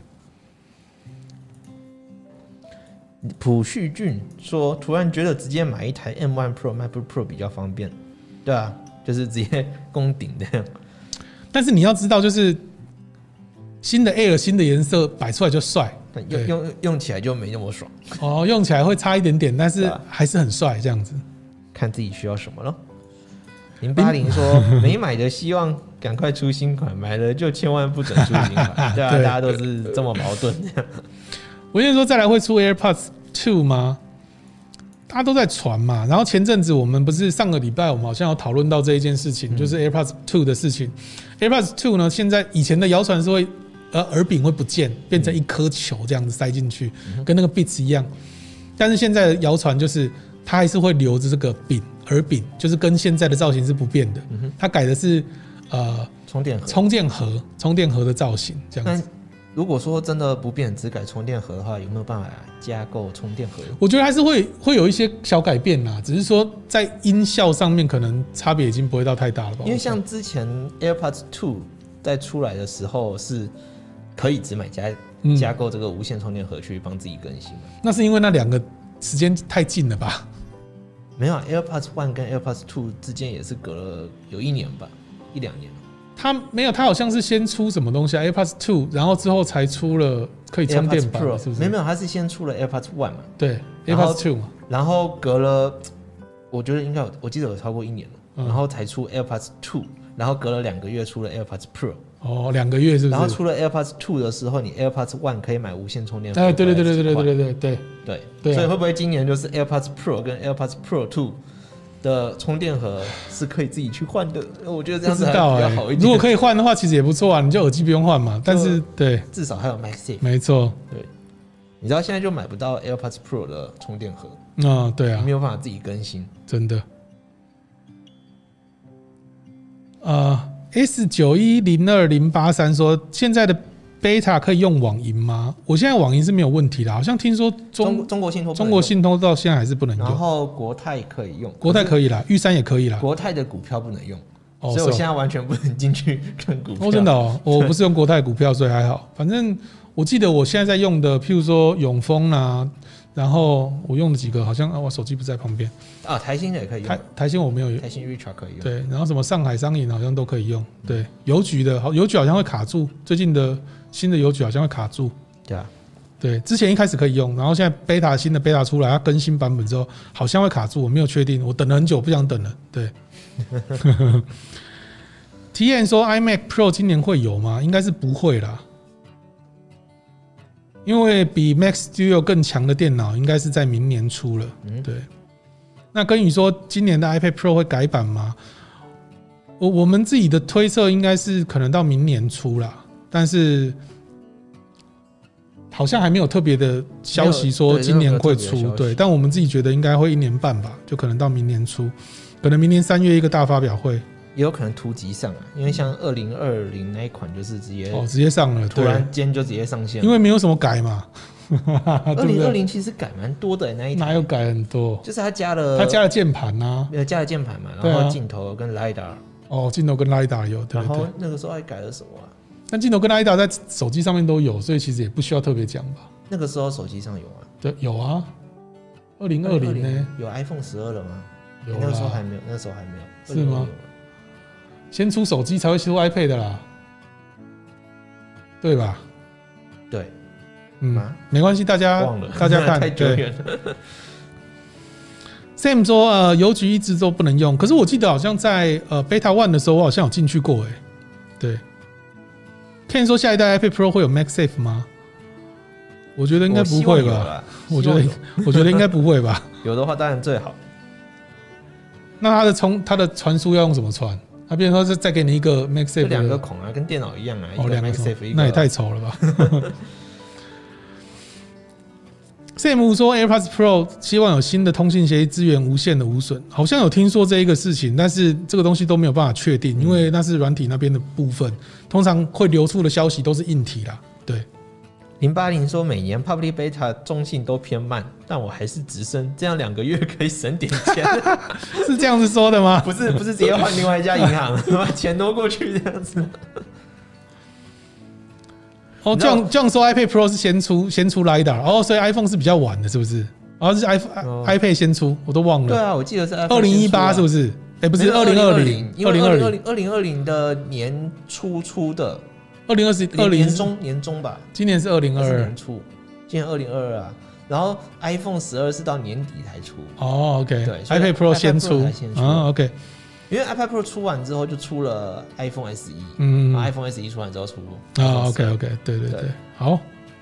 朴旭俊说：“突然觉得直接买一台 M 一 Pro、MacBook Pro 比较方便。”对啊，就是直接攻顶这样。 但是你要知道，就是新的 Air 新的颜色摆出来就帅， 用用用起来就没那么爽。 哦，用起来会差一点点，但是还是很帅这样子。 看自己需要什么咯。零八零说：“没买的希望赶快出新款，买了就千万不准出新款。”对啊，大家都是这么矛盾这样。 我跟你说，再来会出 AirPods Two 吗？大家都在传嘛。然后前阵子我们不是上个礼拜我们好像有讨论到这一件事情，嗯、就是 AirPods Two 的事情。AirPods Two 呢，现在以前的谣传是会呃耳柄会不见，变成一颗球这样子塞进去，嗯、跟那个 Beats 一样。但是现在的谣传就是它还是会留着这个柄耳柄，就是跟现在的造型是不变的。嗯、它改的是呃充电盒、 充电盒、充电盒的造型这样子。 如果说真的不变，只改充电盒的话，有没有办法加购充电盒？ 我觉得还是会会有一些小改变啦，只是说在音效上面可能差别已经不会到太大了吧？ 因为像之前 AirPods Two 在出来的时候是可以只买加加购这个无线充电盒去帮自己更新嘛、嗯？ 那是因为那两个时间太近了吧？ 没有 ，AirPods One 跟 AirPods Two 之间也是隔了有一年吧，一两年。他没有，他好像是先出什么东西啊 ，AirPods Two， 然后之后才出了可以充电版，是不是？ 没有没有，他是先出了 AirPods One 嘛， 对 ，AirPods Two 嘛， 然后隔了，我觉得应该有，我记得有超过一年了，嗯、然后才出 AirPods Two， 然后隔了两个月出了 AirPods Pro。 哦，两个月是不是？ 然后出了 AirPods Two 的时候，你 AirPods One 可以买无线充电。 哎，对对对对对对对对对对对，所以会不会今年就是 AirPods Pro 跟 AirPods Pro Two？的充电盒是可以自己去换的，我觉得这样子还比较好一点。 如果可以换的话，其实也不错啊，你就耳机不用换嘛。但是对， 至少还有 MagSafe。 没错， 对，你知道现在就买不到 AirPods Pro 的充电盒。 啊、哦，对啊， 没有办法自己更新， 真的。呃 ，S 九一零二零八三说现在的 Beta 可以用网银吗？我现在网银是没有问题的，好像听说 中, 中, 中国信托中国信托到现在还是不能用。 然后国泰可以用， 国泰可以啦，玉山也可以啦。 国泰的股票不能用，哦、所以我现在完全不能进去看股票。 哦，真的哦，我不是用国泰股票，所以还好。反正我记得我现在在用的，譬如说永丰啦，然后我用的几个好像啊，我手机不在旁边啊，台新的也可以用， 台台新我没有用， 台新 Richard 可以用。 对，然后什么上海商银好像都可以用。对，邮局的好，邮局好像会卡住，最近的。新的邮局好像会卡住， 对啊， 对，之前一开始可以用，然后现在 beta 新的 beta 出来，它更新版本之后好像会卡住，我没有确定，我等了很久，不想等了。对，T N 说 iMac Pro 今年会有吗？应该是不会啦，因为比 Mac Studio 更强的电脑应该是在明年出了。嗯、对，那跟你说今年的 iPad Pro 会改版吗？我我们自己的推测应该是可能到明年出啦。但是好像还没有特别的消息说今年会出，对，但我们自己觉得应该会一年半吧，就可能到明年出，可能明年三月一个大发表会， 也有可能突击上啊，因为像二零二零那一款就是直接哦直接上了， 突然间就直接上线， 因为没有什么改嘛。 二零二零其实改蛮多的、欸、那一台哪有改很多？ 就是他加了他加了键盘呐， 加了键盘嘛，然后镜头跟 LiDAR， 哦镜头跟 LiDAR 有，对对对， 然后那个时候还改了什么啊？ 但镜头跟 LiDAR 在手机上面都有，所以其实也不需要特别讲吧。 那个时候手机上有啊？ 对，有啊。二零二零呢？ 有 iPhone 十二了吗？ 有、欸， 那个时候还没有，那个时候还没有。 是吗？先出手机才会出 iPad 的啦，对吧？ 对， 嗯，没关系，大家忘了， 大家看， 太久远了。 Sam 说，呃，邮局一直都不能用，可是我记得好像在呃 Beta One 的时候，我好像有进去过、欸，哎，对。Ken 说下一代 iPad Pro 会有 MagSafe 吗？我觉得应该不会吧。我, 我觉得我觉得应该不会吧。 有的话当然最好。 那它的充它的传输要用什么传？它变成说是再给你一个 MagSafe， 两个孔啊，跟电脑一样啊。 哦，两个 MagSafe，那也太丑了吧。 Sam 说 AirPods Pro 希望有新的通信协议支援无线的无损，好像有听说这一个事情，但是这个东西都没有办法确定，因为那是软体那边的部分，通常会流出的消息都是硬体啦。对， 零八零说每年 Public Beta 中信都偏慢，但我还是直升，这样两个月可以省点钱。 是这样子说的吗？ 不是，不是直接换另外一家银行，把钱挪过去这样子。 哦，这样这样说 ，iPad Pro 是先出先出 LiDAR， 哦，所以 iPhone 是比较晚的，是不是？哦，是 iPhone、哦、iPad 先出，我都忘了。 对啊，我记得是二零一八，是不是？哎、欸，不是二零二零， 二零二零，二零二零的年初出的， 二零二十二零年中年中吧。 今年是二零二二年初，今年二零二二啊。然后 iPhone 十二是到年底才出。 哦 ，OK， 对 ，iPad Pro 先出，啊 ，OK。 因为 iPad Pro 出完之后就出了 iPhone S E， 嗯 ，iPhone S E 出完之后出啊 ，OK OK， 对对 对， 对，好。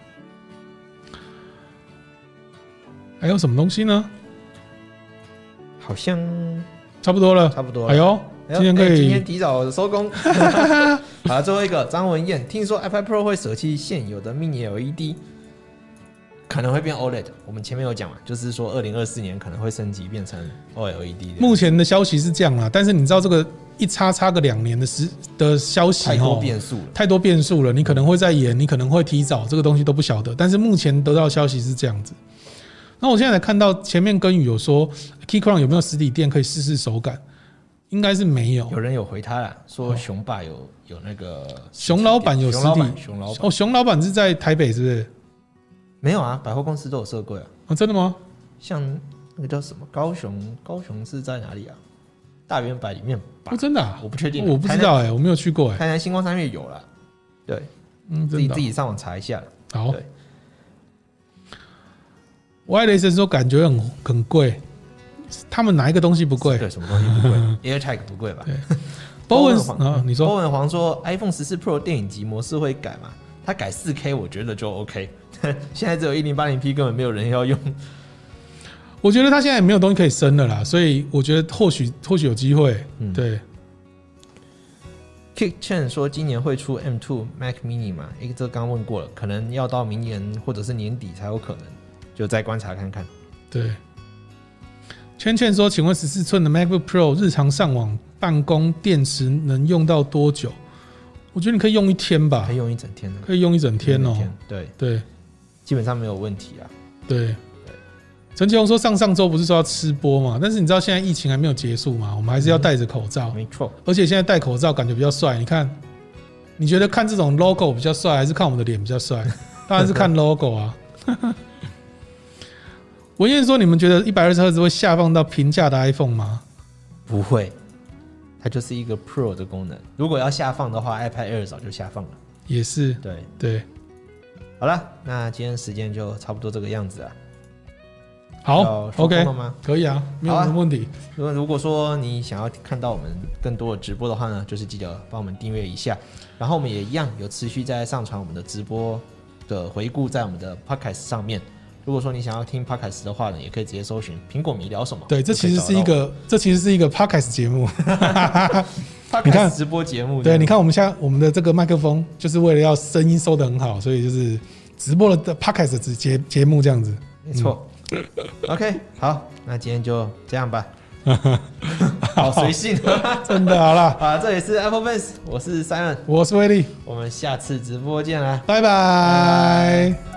还有什么东西呢？ 好像差不多了， 差不多了。 哎呦，今天可以，欸、 今天提早收工。好，最后一个张文燕，听说 iPad Pro 会舍弃现有的 Mini L E D， 可能会变 O L E D。我们前面有讲嘛，就是说二零二四年可能会升级变成 O L E D。 目前的消息是这样啦，但是你知道这个一差差个两年的时的消息， 太多变数了， 太多变数了。你可能会再延，你可能会提早，这个东西都不晓得。但是目前得到的消息是这样子。那我现在才看到前面耕宇有说 Keychron 有没有实体店可以试试手感，应该是没有。 有人有回他啦，说熊爸有有那个熊老板有实体， 熊老板哦，熊老板是在台北是不是？ 没有啊，百货公司都有设柜啊。 哦，真的吗？ 像那个叫什么高雄，高雄是在哪里啊？大圆柏里面吧？ 哦，真的啊？ 我不确定， 我不知道哎、欸，我没有去过哎、欸。 台南星光三月有啦，对，嗯，自己自己上网查一下。 好。对。Wireless 说感觉很很贵，他们哪一个东西不贵？ 对，什么东西不贵？AirTag 不贵吧？ 对。Bowen 啊，你说 Bowen 黄说 iPhone 十四 Pro 电影级模式会改吗？他改 四 K 我觉得就 OK， 现在只有一零八零 P 根本没有人要用。 我觉得他现在也没有东西可以升了啦，所以我觉得或许或许有机会。嗯，对。 Kick Chen 说今年会出 M 二 Mac Mini 吗？诶，这刚问过了，可能要到明年或者是年底才有可能。就再观察看看。 对，圈圈说：“请问十四寸的 MacBook Pro 日常上网、办公电池能用到多久？”我觉得你可以用一天吧， 可以用一整天的， 可以用一整天哦、喔。 对对， 基本上没有问题啊。 对，陈其宏说上上周不是说要吃播嘛？但是你知道现在疫情还没有结束嘛？我们还是要戴着口罩。 没错， 而且现在戴口罩感觉比较帅。你看，你觉得看这种 logo 比较帅，还是看我们的脸比较帅？当然是看 logo 啊。文彦说：“你们觉得一百二十赫兹会下放到平价的 iPhone 吗？” 不会，它就是一个 Pro 的功能。如果要下放的话 ，iPad Air 早就下放了。 也是， 对对。 好了，那今天时间就差不多这个样子啊。 好 ，OK 了吗？ 可以啊，没有什么问题。 如果如果说你想要看到我们更多的直播的话呢，就是记得帮我们订阅一下。然后我们也一样有持续在上传我们的直播的回顾在我们的 Podcast 上面。如果说你想要听 Podcast 的话呢，也可以直接搜寻苹果迷聊什么。 对，这其实是一个，这其实是一个 Podcast 节目。 你看直播节目， 对，你看我们现在我们的这个麦克风，就是为了要声音收得很好，所以就是直播的 Podcast 节节目这样子。 没错。嗯、OK， 好，那今天就这样吧。好随性， 真的好啦。 好，这里是 Apple Fans， 我是 Simon， 我是威力， 我们下次直播见啦， 拜拜。